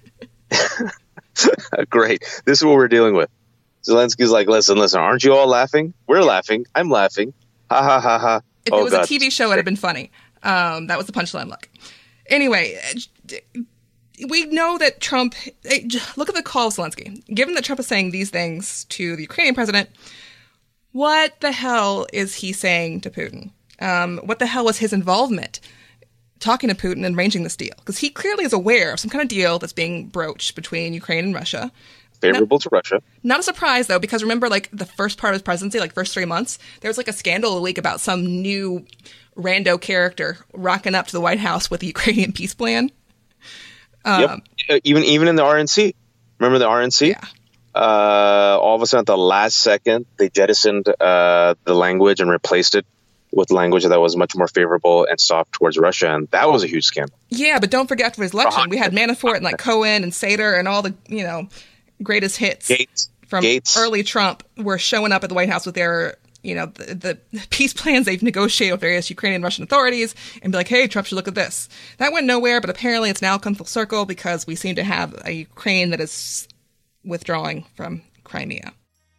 Great. This is what we're dealing with. Zelensky's like, listen, listen, aren't you all laughing? We're laughing. I'm laughing. Ha ha ha ha.
If
oh,
it was
God.
a T V show, it would have been funny. Um, that was the punchline look. Anyway, we know that Trump, look at the call of Zelensky. Given that Trump is saying these things to the Ukrainian president, what the hell is he saying to Putin? Um, what the hell was his involvement talking to Putin and arranging this deal? Because he clearly is aware of some kind of deal that's being broached between Ukraine and Russia.
Favorable
not,
to Russia.
Not a surprise, though, because remember, like, the first part of his presidency, like, first three months, there was, like, a scandal a week about some new rando character rocking up to the White House with the Ukrainian peace plan. Um,
yep. Even even in the R N C. Remember the R N C?
Yeah.
Uh, all of a sudden, at the last second, they jettisoned uh, the language and replaced it with language that was much more favorable and soft towards Russia, and that was a huge scandal.
Yeah, but don't forget, for his election, we had Manafort and, like, Cohen and Sater and all the, you know, greatest hits
Gates.
from
Gates.
early Trump were showing up at the White House with their, you know, the, the peace plans they've negotiated with various Ukrainian and Russian authorities and be like, hey, Trump should look at this. That went nowhere, but apparently it's now come full circle because we seem to have a Ukraine that is withdrawing from Crimea.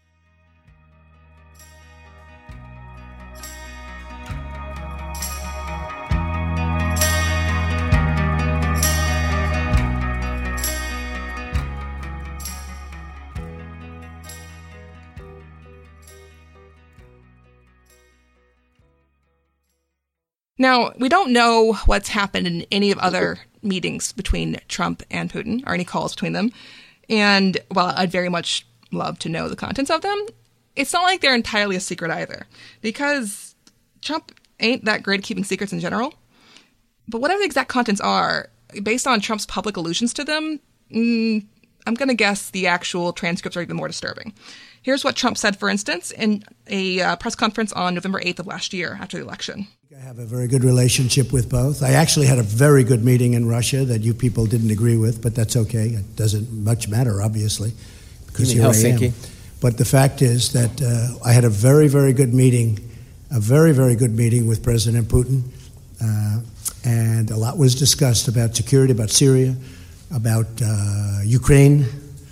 Now, we don't know what's happened in any of other meetings between Trump and Putin, or any calls between them. And while I'd very much love to know the contents of them, it's not like they're entirely a secret either. Because Trump ain't that great at keeping secrets in general. But whatever the exact contents are, based on Trump's public allusions to them, mm, I'm going to guess the actual transcripts are even more disturbing. Here's what Trump said, for instance, in a uh, press conference on November eighth of last year after the election.
I have a very good relationship with both. I actually had a very good meeting in Russia that you people didn't agree with, but that's okay. It doesn't much matter, obviously, because
you mean
here
Helsinki?
I am. But the fact is that uh, I had a very, very good meeting, a very, very good meeting with President Putin, uh, and a lot was discussed about security, about Syria, about uh, Ukraine,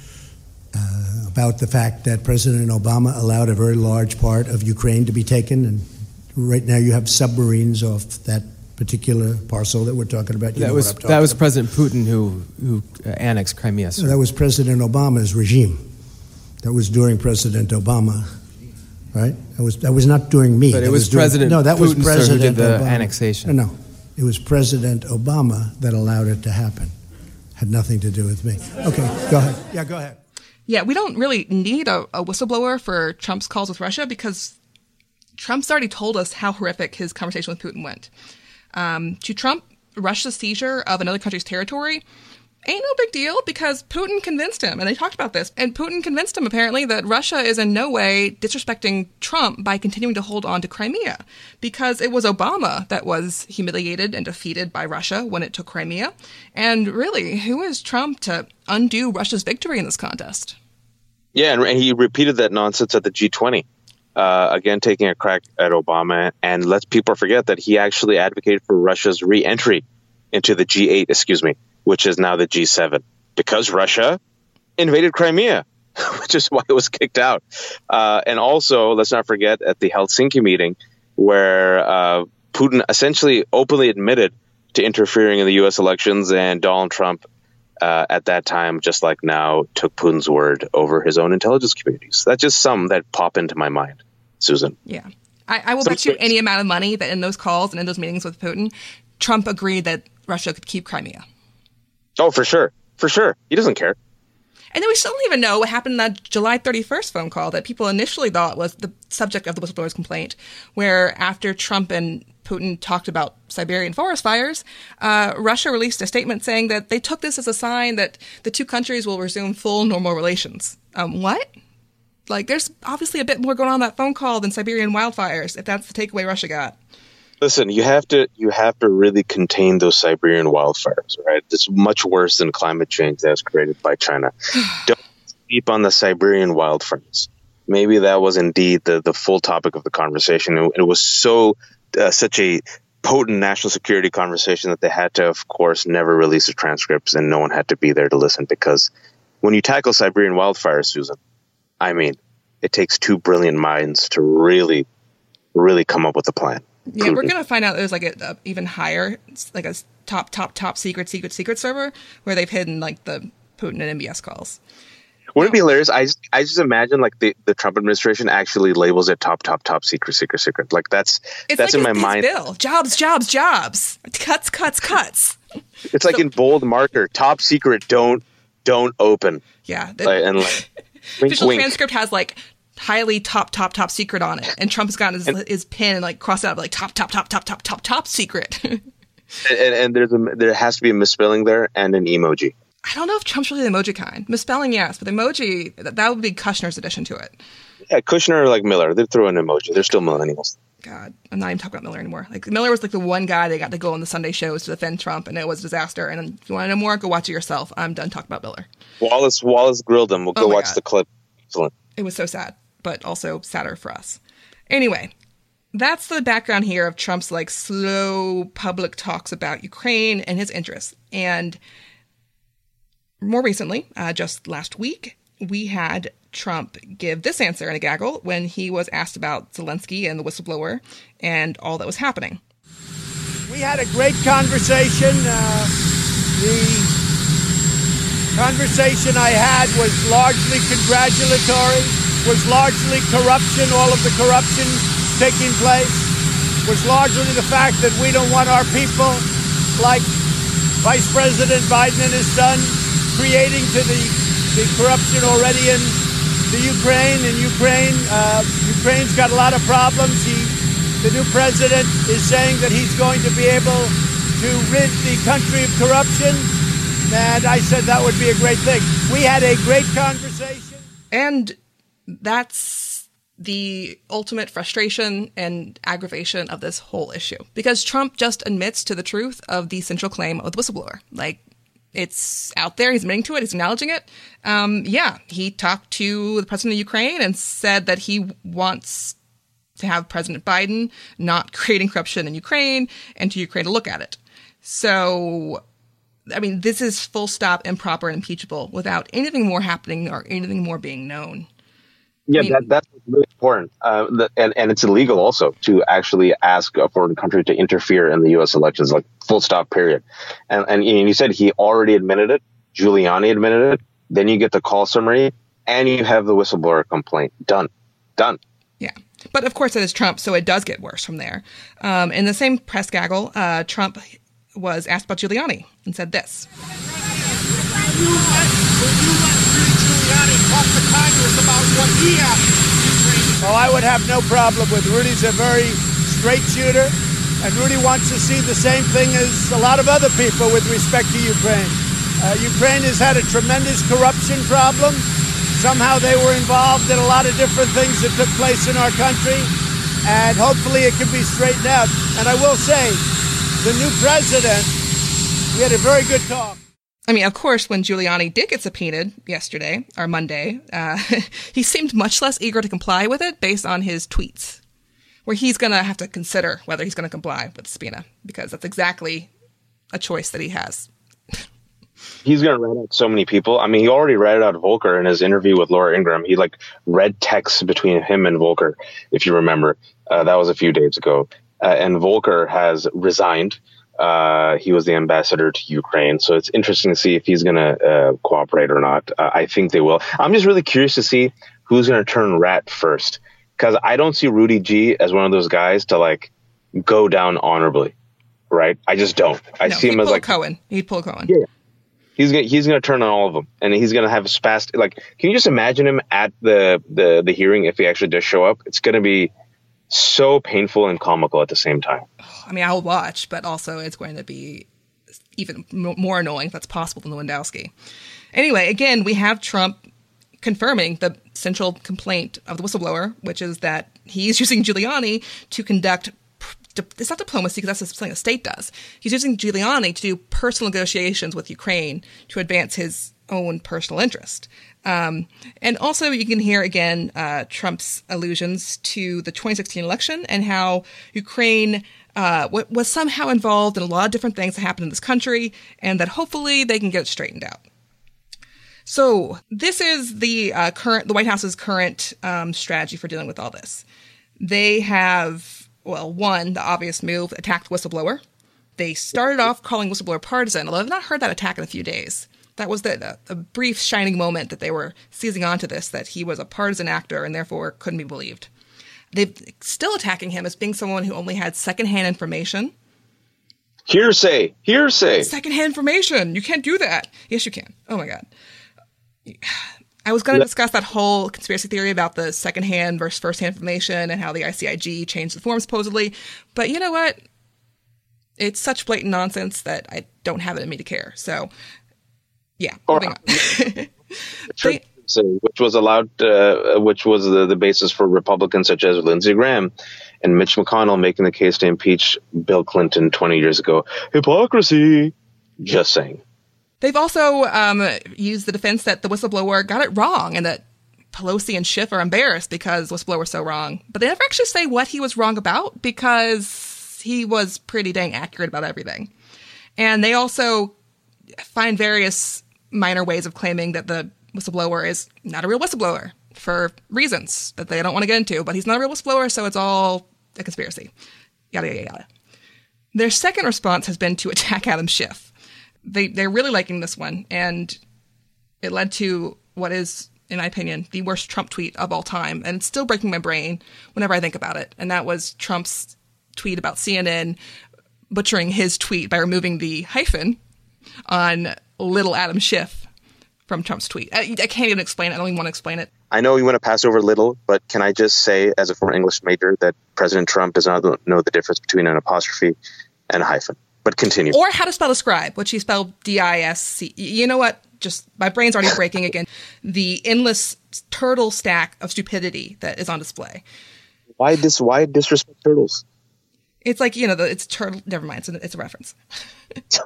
uh, about the fact that President Obama allowed a very large part of Ukraine to be taken, and right now you have submarines off that particular parcel that we're talking about. You
that
know
was
what I'm talking
that was
about.
President Putin who who uh, annexed Crimea. Sir.
No, that was President Obama's regime. That was during President Obama, right? That was that was not during me.
But
that
it was,
was during,
President
No, that
Putin,
was
sir,
President
who did the
Obama.
annexation.
No, no, it was President Obama that allowed it to happen. Had nothing to do with me. Okay, go ahead. Yeah, go ahead.
Yeah, we don't really need a, a whistleblower for Trump's calls with Russia because Trump's already told us how horrific his conversation with Putin went. Um, to Trump, Russia's seizure of another country's territory ain't no big deal because Putin convinced him, and they talked about this, and Putin convinced him, apparently, that Russia is in no way disrespecting Trump by continuing to hold on to Crimea, because it was Obama that was humiliated and defeated by Russia when it took Crimea. And really, who is Trump to undo Russia's victory in this contest?
Yeah, and he repeated that nonsense at the G twenty. Uh, again, taking a crack at Obama, and lets people forget that he actually advocated for Russia's re-entry into the G eight, excuse me, which is now the G seven, because Russia invaded Crimea, which is why it was kicked out. Uh, and also, let's not forget at the Helsinki meeting, where uh, Putin essentially openly admitted to interfering in the U S elections, and Donald Trump uh, at that time, just like now, took Putin's word over his own intelligence communities. That's just some that pop into my mind, Susan.
Yeah. I, I will
Some
bet you
things.
any amount of money that in those calls and in those meetings with Putin, Trump agreed that Russia could keep Crimea.
Oh, for sure. For sure. He doesn't care.
And then we still don't even know what happened in that July thirty-first phone call that people initially thought was the subject of the whistleblower's complaint, where after Trump and Putin talked about Siberian forest fires, uh, Russia released a statement saying that they took this as a sign that the two countries will resume full normal relations. Um, what? Like, there's obviously a bit more going on in that phone call than Siberian wildfires, if that's the takeaway Russia got.
Listen, you have to you have to really contain those Siberian wildfires, right? It's much worse than climate change that's created by China. Don't sleep on the Siberian wildfires. Maybe that was indeed the, the full topic of the conversation. It, it was so uh, such a potent national security conversation that they had to, of course, never release the transcripts, and no one had to be there to listen. Because when you tackle Siberian wildfires, Susan, I mean, it takes two brilliant minds to really, really come up with a plan.
Yeah, we're going to find out there's like a, a even higher, like a top, top, top secret, secret, secret server where they've hidden like the Putin and M B S calls.
Wouldn't it be hilarious? I just, I just imagine like the, the Trump administration actually labels it top, top, top secret, secret, secret. Like that's
it's
that's
like
in my
his
mind.
Bill. Jobs, jobs, jobs. Cuts, cuts, cuts.
It's like so, in bold marker, top secret, don't don't open.
Yeah, the,
like, and like wink,
official
wink.
transcript has like highly top, top, top secret on it, and Trump has gotten his, and, his pen and like crossed out like top, top, top, top, top, top, top secret.
and, and there's a there has to be a misspelling there and an emoji.
I don't know if Trump's really the emoji kind. Misspelling, yes, but the emoji, that, that would be Kushner's addition to it.
Yeah, Kushner or like Miller, they throw an emoji. They're still millennials.
God, I'm not even talking about Miller anymore. Like Miller was like the one guy that got to go on the Sunday shows to defend Trump, and it was a disaster. And if you want to know more, go watch it yourself. I'm done talking about Miller.
Wallace Wallace grilled him. We'll go
oh
watch
God.
the clip. Excellent.
It was so sad, but also sadder for us. Anyway, that's the background here of Trump's like slow public talks about Ukraine and his interests. And more recently, uh, just last week, we had Trump give this answer in a gaggle when he was asked about Zelensky and the whistleblower and all that was happening.
We had a great conversation. Uh, the conversation I had was largely congratulatory, was largely corruption, all of the corruption taking place, was largely the fact that we don't want our people, like Vice President Biden and his son, creating to the, the corruption already in the Ukraine. In Ukraine, uh, Ukraine's got a lot of problems. He, the new president is saying that he's going to be able to rid the country of corruption. And I said that would be a great thing. We had a great conversation.
And that's the ultimate frustration and aggravation of this whole issue. Because Trump just admits to the truth of the central claim of the whistleblower. Like, it's out there. He's admitting to it. He's acknowledging it. Um, yeah, he talked to the president of Ukraine and said that he wants to have President Biden not creating corruption in Ukraine and to Ukraine to look at it. So, I mean, this is full stop improper and impeachable without anything more happening or anything more being known.
Yeah,
I mean,
that, that's really important. Uh, the, and, and it's illegal also to actually ask a foreign country to interfere in the U S elections, like full stop, period. And, and you said he already admitted it. Giuliani admitted it. Then you get the call summary and you have the whistleblower complaint. Done. Done.
Yeah. But of course it is Trump, so it does get worse from there. Um, in the same press gaggle, uh, Trump was asked about Giuliani and said this.
Talk to Congress about what he asked Ukraine. Well, I would have no problem with Rudy's a very straight shooter, and Rudy wants to see the same thing as a lot of other people with respect to Ukraine. Uh, Ukraine has had a tremendous corruption problem. Somehow they were involved in a lot of different things that took place in our country, and hopefully it can be straightened out. And I will say, the new president, we had a very good talk.
I mean, of course, when Giuliani did get subpoenaed yesterday, or Monday, uh, he seemed much less eager to comply with it based on his tweets, where he's going to have to consider whether he's going to comply with the subpoena, because that's exactly a choice that he has.
He's going to rat out so many people. I mean, he already ratted out Volker in his interview with Laura Ingraham. He like read texts between him and Volker, if you remember. Uh, that was a few days ago. Uh, and Volker has resigned. Uh, he was the ambassador to Ukraine. So it's interesting to see if he's going to uh, cooperate or not. Uh, I think they will. I'm just really curious to see who's going to turn rat first, because I don't see Rudy G as one of those guys to like go down honorably. Right. I just don't. I
no,
see him as like
Cohen. He'd pull Cohen.
Yeah. He's gonna, he's going to turn on all of them, and he's going to have spastic. Like, can you just imagine him at the, the, the hearing if he actually does show up? It's going to be so painful and comical at the same time.
I mean, I'll watch, but also it's going to be even more annoying if that's possible than Lewandowski. Anyway, again, we have Trump confirming the central complaint of the whistleblower, which is that he's using Giuliani to conduct, it's not diplomacy because that's something the state does. He's using Giuliani to do personal negotiations with Ukraine to advance his own personal interest. Um, and also you can hear again uh, Trump's allusions to the twenty sixteen election and how Ukraine uh, w- was somehow involved in a lot of different things that happened in this country, and that hopefully they can get it straightened out. So this is the uh, current, the White House's current um, strategy for dealing with all this. They have, well, one, the obvious move, attack the whistleblower. They started off calling whistleblower partisan, although I've not heard that attack in a few days. That was the, the, the brief shining moment that they were seizing onto this, that he was a partisan actor and therefore couldn't be believed. They're still attacking him as being someone who only had secondhand information.
Hearsay, hearsay.
Secondhand information. You can't do that. Yes, you can. Oh my God. I was going to discuss that whole conspiracy theory about the secondhand versus firsthand information and how the I C I G changed the form supposedly. But you know what? It's such blatant nonsense that I don't have it in me to care. So, yeah, moving on. they,
which was allowed, uh, which was the, the basis for Republicans such as Lindsey Graham and Mitch McConnell making the case to impeach Bill Clinton twenty years ago. Hypocrisy. Just saying.
They've also um, used the defense that the whistleblower got it wrong and that Pelosi and Schiff are embarrassed because the whistleblower was so wrong. But they never actually say what he was wrong about because he was pretty dang accurate about everything. And they also find various minor ways of claiming that the whistleblower is not a real whistleblower for reasons that they don't want to get into. But he's not a real whistleblower, so it's all a conspiracy. Yada, yada, yada. Their second response has been to attack Adam Schiff. They, they're really liking this one, and it led to what is, in my opinion, the worst Trump tweet of all time, and it's still breaking my brain whenever I think about it, and that was Trump's tweet about C N N butchering his tweet by removing the hyphen on little Adam Schiff from Trump's tweet. I, I can't even explain it. I don't even want to explain it.
I know you want to pass over little, but can I just say, as a former English major, that President Trump does not know the difference between an apostrophe and a hyphen. But continue.
Or how to spell describe, which he spelled D I S C. You know what? Just my brain's already breaking again. The endless turtle stack of stupidity that is on display.
Why dis? Why disrespect turtles?
It's like, you know, the, it's turtle. Never mind. It's a, it's a reference.
The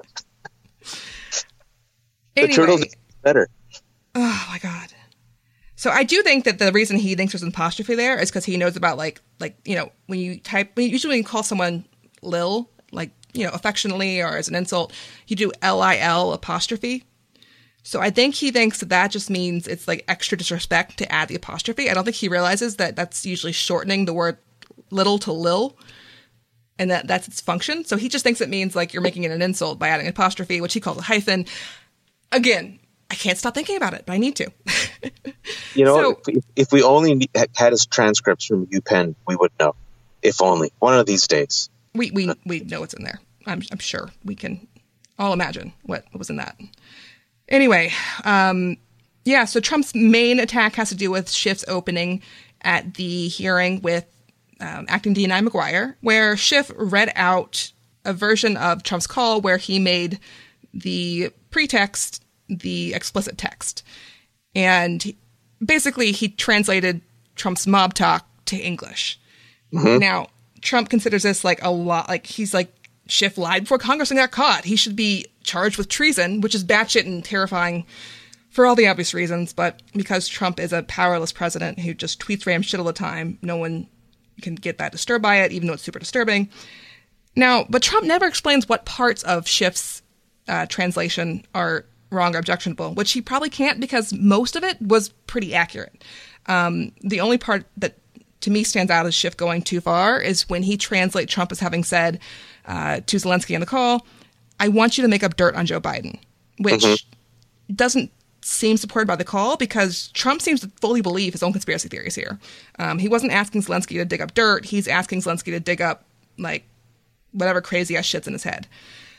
anyway,
turtles is better.
Oh my God. So I do think that the reason he thinks there's an apostrophe there is because he knows about like like you know when you type when you, usually when you call someone Lil, like, you know, affectionately or as an insult, you do L I L apostrophe. So I think he thinks that that just means it's like extra disrespect to add the apostrophe. I don't think he realizes that that's usually shortening the word little to lil, and that that's its function. So he just thinks it means like you're making it an insult by adding an apostrophe, which he calls a hyphen. Again, I can't stop thinking about it, but I need to.
You know,
so,
if, we, if we only had his transcripts from UPenn, we would know. If only. One of these days.
We we we know what's in there. I'm I'm sure we can all imagine what, what was in that. Anyway, um, yeah. So Trump's main attack has to do with Schiff's opening at the hearing with um, acting D N I McGuire, where Schiff read out a version of Trump's call where he made the pretext the explicit text, and he, basically he translated Trump's mob talk to English. Mm-hmm. Now, Trump considers this like a lot, like he's like, Schiff lied before Congress and got caught. He should be charged with treason, which is batshit and terrifying for all the obvious reasons. But because Trump is a powerless president who just tweets random shit all the time, no one can get that disturbed by it, even though it's super disturbing. Now, but Trump never explains what parts of Schiff's uh, translation are wrong or objectionable, which he probably can't because most of it was pretty accurate. Um, the only part that to me stands out as Schiff going too far is when he translates Trump as having said uh, to Zelensky on the call, I want you to make up dirt on Joe Biden, which mm-hmm. doesn't seem supported by the call because Trump seems to fully believe his own conspiracy theories here. Um, he wasn't asking Zelensky to dig up dirt. He's asking Zelensky to dig up, like, whatever crazy ass shit's in his head.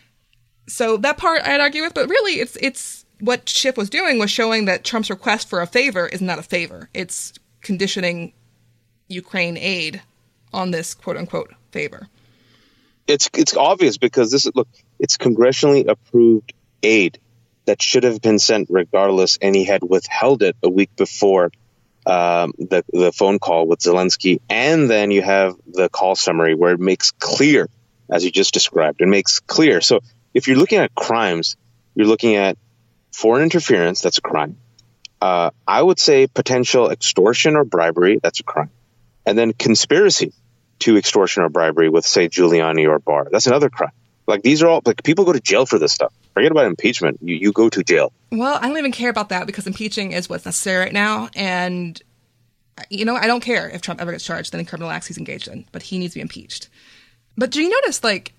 So that part I'd argue with, but really it's it's what Schiff was doing was showing that Trump's request for a favor is not a favor. It's conditioning Ukraine aid on this quote-unquote favor?
It's it's obvious because this is, look, it's congressionally approved aid that should have been sent regardless, and he had withheld it a week before um, the, the phone call with Zelensky. And then you have the call summary where it makes clear, as you just described, it makes clear. So if you're looking at crimes, you're looking at foreign interference, that's a crime. Uh, I would say potential extortion or bribery, that's a crime. And then conspiracy to extortion or bribery with, say, Giuliani or Barr, that's another crime. Like, these are all, like, people go to jail for this stuff. Forget about impeachment. You, you go to jail.
Well, I don't even care about that because impeaching is what's necessary right now. And, you know, I don't care if Trump ever gets charged with any criminal acts he's engaged in, but he needs to be impeached. But do you notice, like,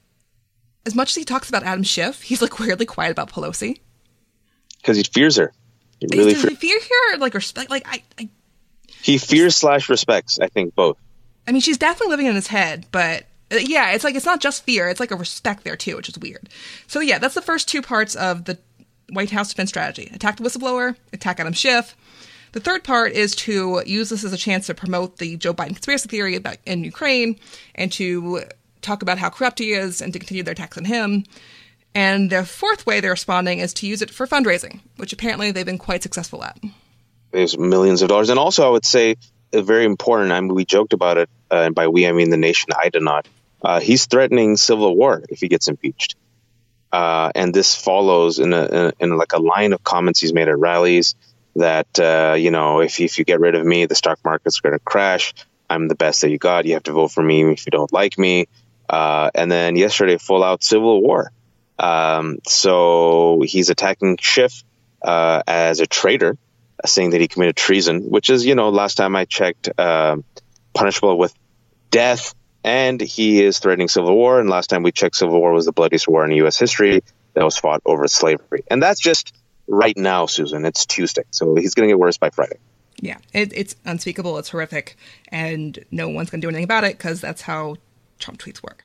as much as he talks about Adam Schiff, he's, like, weirdly quiet about Pelosi?
Because he fears her. He really
Does he fear her? Like, respect? Like, I, I...
He fears slash respects, I think, both.
I mean, she's definitely living in his head, but... Yeah, it's like, it's not just fear, it's like a respect there too, which is weird. So yeah, that's the first two parts of the White House defense strategy. Attack the whistleblower, attack Adam Schiff. The third part is to use this as a chance to promote the Joe Biden conspiracy theory about in Ukraine and to talk about how corrupt he is and to continue their attacks on him. And the fourth way they're responding is to use it for fundraising, which apparently they've been quite successful at.
There's millions of dollars. And also, I would say, uh, very important, I mean, we joked about it, uh, and by we, I mean the nation I did not. Uh, he's threatening civil war if he gets impeached. Uh, and this follows in, a, in, in like a line of comments he's made at rallies that, uh, you know, if, if you get rid of me, the stock market's going to crash. I'm the best that you got. You have to vote for me if you don't like me. Uh, and then yesterday, full out civil war. Um, so he's attacking Schiff uh, as a traitor, uh, saying that he committed treason, which is, you know, last time I checked, uh, punishable with death. And he is threatening civil war. And last time we checked, civil war was the bloodiest war in U S history that was fought over slavery. And that's just right now, Susan. It's Tuesday. So he's going to get worse by Friday.
Yeah, it, it's unspeakable. It's horrific. And no one's going to do anything about it because that's how Trump tweets work.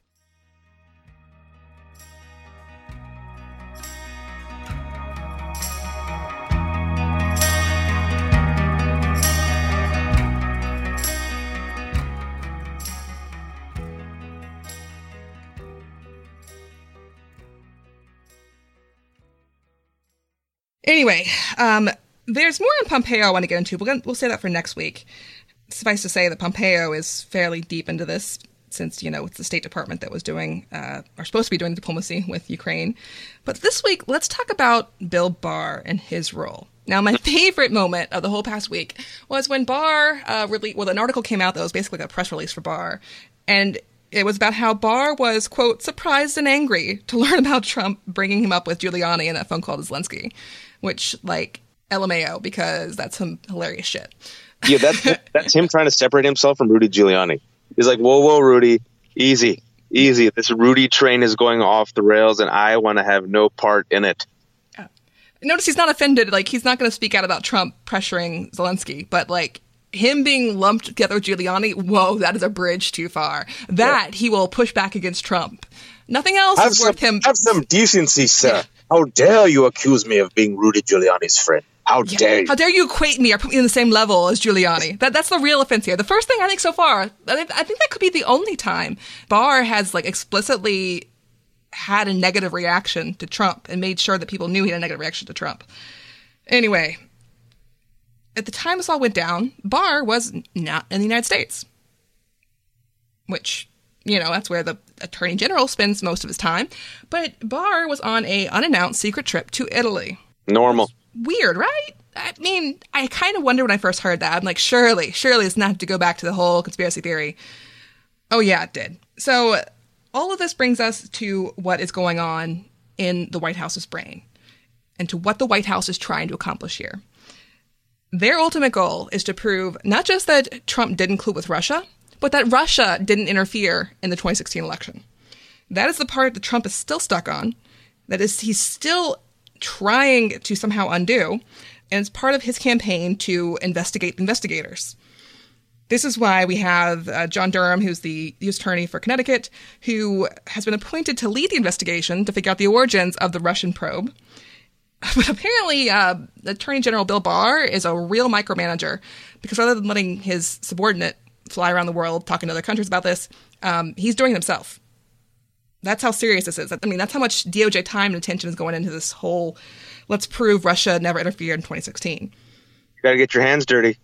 Anyway, um, there's more on Pompeo I want to get into. We'll, we'll say that for next week. Suffice to say that Pompeo is fairly deep into this since, you know, it's the State Department that was doing, uh, or supposed to be doing diplomacy with Ukraine. But this week, let's talk about Bill Barr and his role. Now, my favorite moment of the whole past week was when Barr, uh, really, well, an article came out that was basically like a press release for Barr. And it was about how Barr was, quote, surprised and angry to learn about Trump bringing him up with Giuliani in that phone call to Zelensky. Which, like, L M A O, because that's some hilarious shit.
Yeah, that's that's him trying to separate himself from Rudy Giuliani. He's like, whoa, whoa, Rudy, easy, easy. This Rudy train is going off the rails, and I want to have no part in it.
Uh, notice he's not offended. Like, he's not going to speak out about Trump pressuring Zelensky, but, like, him being lumped together with Giuliani, whoa, that is a bridge too far. That yeah. He will push back against Trump. Nothing else
have
is
some,
worth him.
Have some decency, sir. Yeah. How dare you accuse me of being Rudy Giuliani's friend? How
yeah.
dare you?
How dare you equate me or put me in the same level as Giuliani? That That's the real offense here. The first thing I think so far, I think, I think that could be the only time Barr has like explicitly had a negative reaction to Trump and made sure that people knew he had a negative reaction to Trump. Anyway, at the time this all went down, Barr was not in the United States. Which, you know, that's where the Attorney General spends most of his time. But Barr was on a unannounced secret trip to Italy.
Normal.
Weird, right? I mean, I kind of wondered when I first heard that. I'm like, surely, surely it's not to go back to the whole conspiracy theory. Oh, yeah, it did. So all of this brings us to what is going on in the White House's brain and to what the White House is trying to accomplish here. Their ultimate goal is to prove not just that Trump didn't collude with Russia, but that Russia didn't interfere in the twenty sixteen election. That is the part that Trump is still stuck on. That is, he's still trying to somehow undo, and it's part of his campaign to investigate investigators. This is why we have uh, John Durham, who's the U S attorney for Connecticut, who has been appointed to lead the investigation to figure out the origins of the Russian probe. But apparently, uh, Attorney General Bill Barr is a real micromanager, because rather than letting his subordinate fly around the world talking to other countries about this. Um, he's doing it himself. That's how serious this is. I mean, that's how much D O J time and attention is going into this whole, let's prove Russia never interfered in twenty sixteen.
You got to get your hands dirty.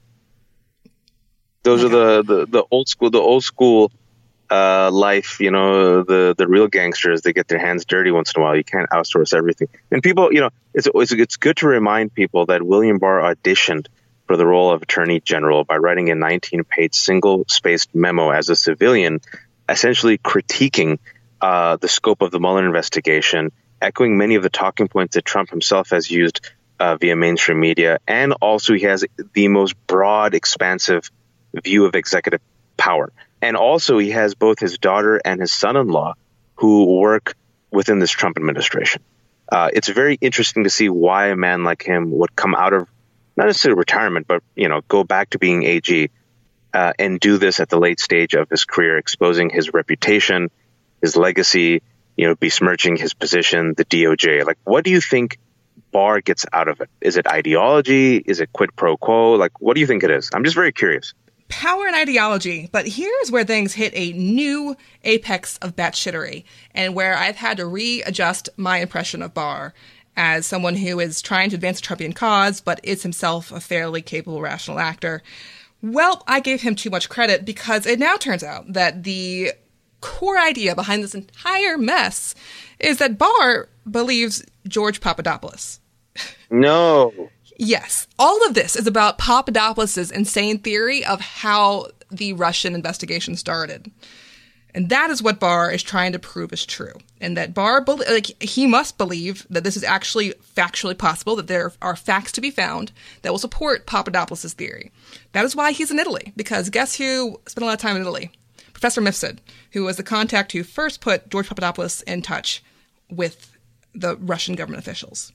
Those okay. are the, the, the old school, the old school uh, life, you know, the, the real gangsters, they get their hands dirty once in a while. You can't outsource everything. And people, you know, it's, it's, it's good to remind people that William Barr auditioned for the role of Attorney General by writing a nineteen-page single-spaced memo as a civilian, essentially critiquing uh, the scope of the Mueller investigation, echoing many of the talking points that Trump himself has used uh, via mainstream media. And also he has the most broad, expansive view of executive power. And also he has both his daughter and his son-in-law who work within this Trump administration. Uh, it's very interesting to see why a man like him would come out of not necessarily retirement, but, you know, go back to being A G uh, and do this at the late stage of his career, exposing his reputation, his legacy, you know, besmirching his position, the D O J. Like, what do you think Barr gets out of it? Is it ideology? Is it quid pro quo? Like, what do you think it is? I'm just very curious.
Power and ideology. But here's where things hit a new apex of batshittery and where I've had to readjust my impression of Barr as someone who is trying to advance the Trumpian cause, but is himself a fairly capable, rational actor. Well, I gave him too much credit because it now turns out that the core idea behind this entire mess is that Barr believes George Papadopoulos.
No.
Yes. All of this is about Papadopoulos' insane theory of how the Russian investigation started. And that is what Barr is trying to prove is true. And that Barr, be- like, he must believe that this is actually factually possible, that there are facts to be found that will support Papadopoulos' theory. That is why he's in Italy, because guess who spent a lot of time in Italy? Professor Mifsud, who was the contact who first put George Papadopoulos in touch with the Russian government officials.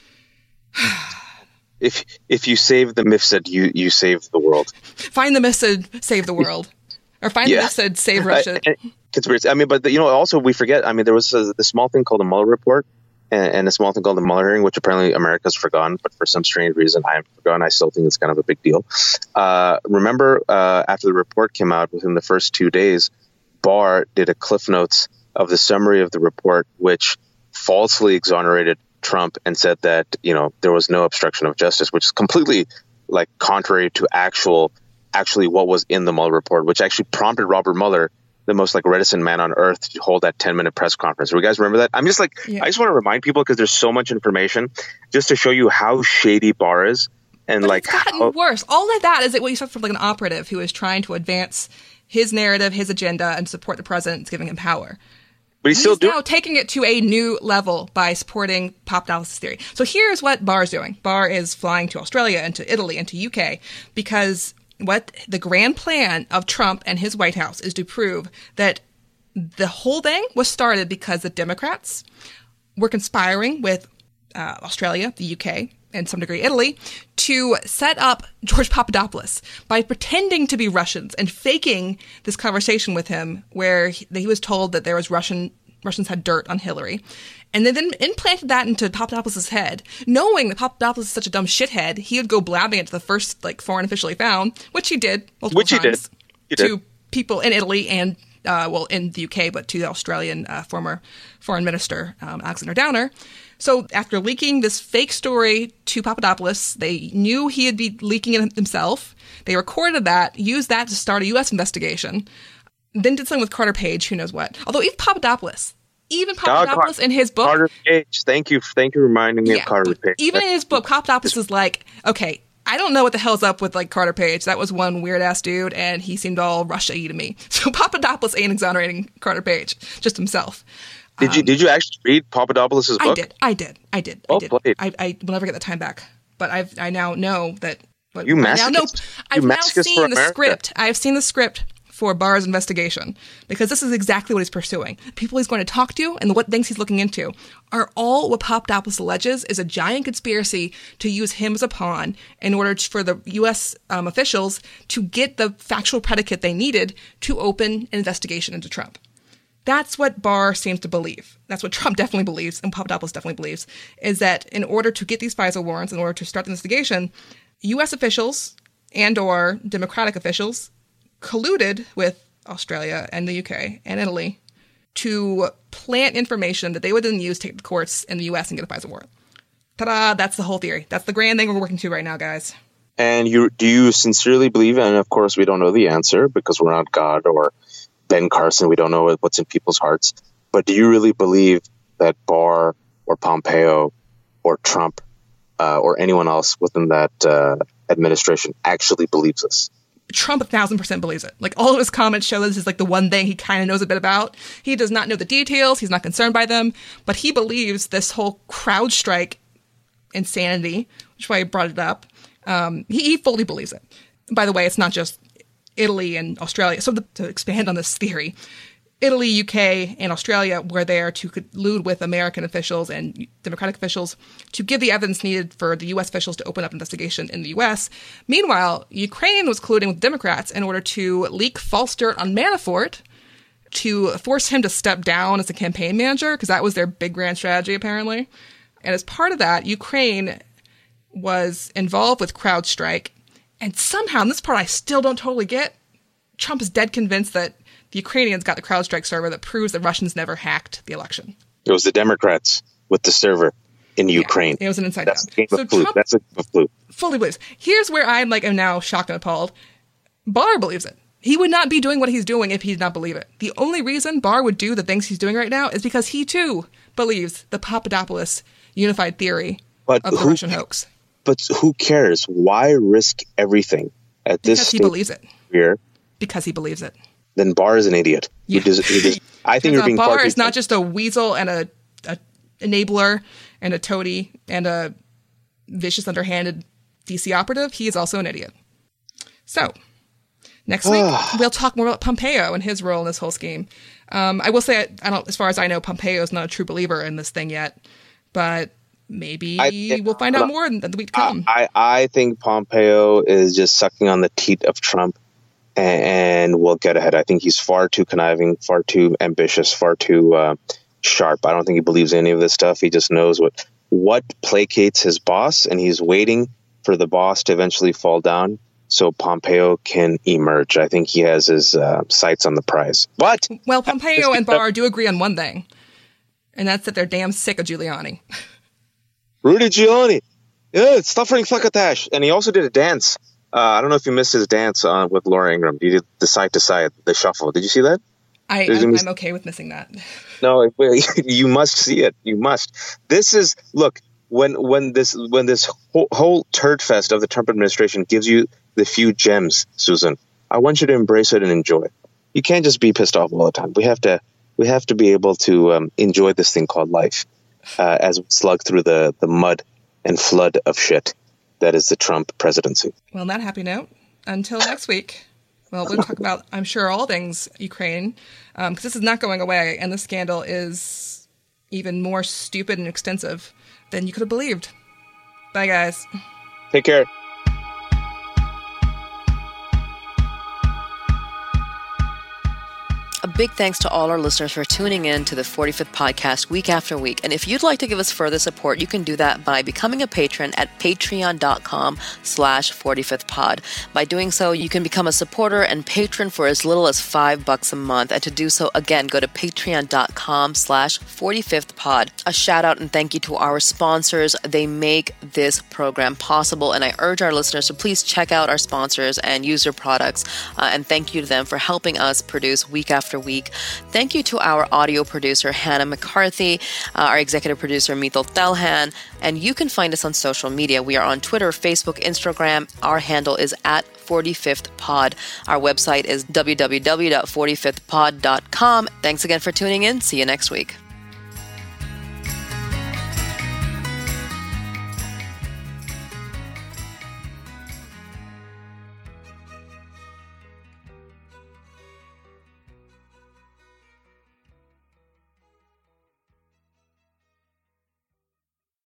if if you save the Mifsud, you, you save the world.
Find the Mifsud, save the world. Or find yeah. the Mifsud, save Russia.
Uh, conspiracy. I mean, but, the, you know, also we forget, I mean, there was a, the small thing called the Mueller report and, and a small thing called the Mueller hearing, which apparently America's forgotten, but for some strange reason I haven't forgotten. I still think it's kind of a big deal. Uh, remember, uh, after the report came out, within the first two days, Barr did a Cliff Notes of the summary of the report, which falsely exonerated Trump and said that, you know, there was no obstruction of justice, which is completely, like, contrary to actual actually what was in the Mueller report, which actually prompted Robert Mueller, the most like reticent man on earth, to hold that ten minute press conference. Do you guys remember that? I'm just like, yeah. I just want to remind people, because there's so much information, just to show you how shady Barr is. And
but
like,
it's gotten
how-
worse. All of that is what you said from like an operative who is trying to advance his narrative, his agenda, and support the president, giving him power.
But he's, he's still doing-
now taking it to a new level by supporting Papadopoulos' theory. So here's what Barr's doing. Barr is flying to Australia and to Italy and to U K because what the grand plan of Trump and his White House is to prove that the whole thing was started because the Democrats were conspiring with uh, Australia, the U K, and some degree Italy, to set up George Papadopoulos by pretending to be Russians and faking this conversation with him where he, he was told that there was Russian Russians had dirt on Hillary. And they then implanted that into Papadopoulos' head, knowing that Papadopoulos is such a dumb shithead, he would go blabbing it to the first like foreign official he found, which he did multiple
which
times.
He did. He
to
did.
people in Italy and, uh, well, in the U K, but to the Australian uh, former foreign minister, um, Alexander Downer. So after leaking this fake story to Papadopoulos, they knew he would be leaking it himself. They recorded that, used that to start a U S investigation, then did something with Carter Page, who knows what. Although even Papadopoulos, even Papadopoulos
oh,
in his book...
Carter Page, thank you, thank you for reminding me
yeah,
of Carter Page.
Even in his book, Papadopoulos is like, okay, I don't know what the hell's up with like Carter Page. That was one weird-ass dude, and he seemed all Russia-y to me. So Papadopoulos ain't exonerating Carter Page, just himself.
Did
um,
you Did you actually read Papadopoulos' book?
I did, I did, I did,
well
I did.
Played.
I, I will never get the time back, but I've I now know that... But
you
I now know, I've
you
now seen the script. I've seen the script for Barr's investigation, because this is exactly what he's pursuing. The people he's going to talk to and what things he's looking into are all what Papadopoulos alleges is a giant conspiracy to use him as a pawn in order for the U S um, officials to get the factual predicate they needed to open an investigation into Trump. That's what Barr seems to believe. That's what Trump definitely believes, and Papadopoulos definitely believes, is that in order to get these FISA warrants, in order to start the investigation, U S officials and or Democratic officials colluded with Australia and the U K and Italy to plant information that they would then use to take to courts in the U S and get a FISA warrant. Ta-da! That's the whole theory. That's the grand thing we're working to right now, guys.
And you do you sincerely believe, and of course we don't know the answer because we're not God or Ben Carson, we don't know what's in people's hearts, but do you really believe that Barr or Pompeo or Trump uh, or anyone else within that uh, administration actually believes this?
Trump a thousand percent believes it. Like, all of his comments show this is like the one thing he kind of knows a bit about. He does not know the details. He's not concerned by them, but he believes this whole CrowdStrike insanity, which is why I brought it up. Um, he, he fully believes it. By the way, it's not just Italy and Australia. So the, to expand on this theory, Italy, U K, and Australia were there to collude with American officials and Democratic officials to give the evidence needed for the U S officials to open up investigation in the U S. Meanwhile, Ukraine was colluding with Democrats in order to leak false dirt on Manafort to force him to step down as a campaign manager, because that was their big grand strategy, apparently. And as part of that, Ukraine was involved with CrowdStrike. And somehow, and this part I still don't totally get, Trump is dead convinced that the Ukrainians got the CrowdStrike server that proves the Russians never hacked the election.
It was the Democrats with the server in
yeah,
Ukraine.
It was an inside
That's
job.
A game
so
of flute.
Trump
That's a game of flute.
Fully believes. Here's where I'm like, I'm now shocked and appalled. Barr believes it. He would not be doing what he's doing if he did not believe it. The only reason Barr would do the things he's doing right now is because he too believes the Papadopoulos unified theory
but
of the
who,
Russian hoax.
But who cares? Why risk everything at this
Because he
stage
believes it.
Here,
because he believes it.
Then Barr is an idiot.
Yeah.
He does, he does, I think you're being
Barr
far
is
too
not just a weasel and a, a enabler and a toady and a vicious, underhanded D C operative. He is also an idiot. So, next week, we'll talk more about Pompeo and his role in this whole scheme. Um, I will say, I don't, as far as I know, Pompeo is not a true believer in this thing yet, but maybe I, we'll find out more in the week to come.
I, I think Pompeo is just sucking on the teat of Trump and, and will get ahead. I think he's far too conniving, far too ambitious, far too uh, sharp. I don't think he believes any of this stuff. He just knows what what placates his boss, and he's waiting for the boss to eventually fall down so Pompeo can emerge. I think he has his uh, sights on the prize. But
well, Pompeo and Barr do agree on one thing, and that's that they're damn sick of Giuliani.
Rudy Giuliani, yeah, it's suffering succotash. And he also did a dance. Uh, I don't know if you missed his dance uh, with Laura Ingraham. He did the side to side, the shuffle. Did you see that?
I, I'm, I'm okay with missing that.
No, you must see it. You must. This is look when when this when this whole, whole turd fest of the Trump administration gives you the few gems, Susan. I want you to embrace it and enjoy it. You can't just be pissed off all the time. We have to we have to be able to um, enjoy this thing called life uh, as we slug through the the mud and flood of shit that is the Trump presidency.
Well, on that happy note, until next week. Well, we'll talk about, I'm sure, all things Ukraine, because um, this is not going away, and the scandal is even more stupid and extensive than you could have believed. Bye, guys.
Take care.
A big thanks to all our listeners for tuning in to the forty-fifth podcast week after week. And if you'd like to give us further support, you can do that by becoming a patron at patreon.com slash 45th pod. By doing so, you can become a supporter and patron for as little as five bucks a month. And to do so, again, go to patreon.com slash 45th pod. A shout out and thank you to our sponsors. They make this program possible. And I urge our listeners to please check out our sponsors and use their products. Uh, and thank you to them for helping us produce week after week. Thank you to our audio producer, Hannah McCarthy, uh, our executive producer, Mithil Thelhan, and you can find us on social media. We are on Twitter, Facebook, Instagram. Our handle is at forty-fifth pod. Our website is w w w dot forty-fifth pod dot com. Thanks again for tuning in. See you next week.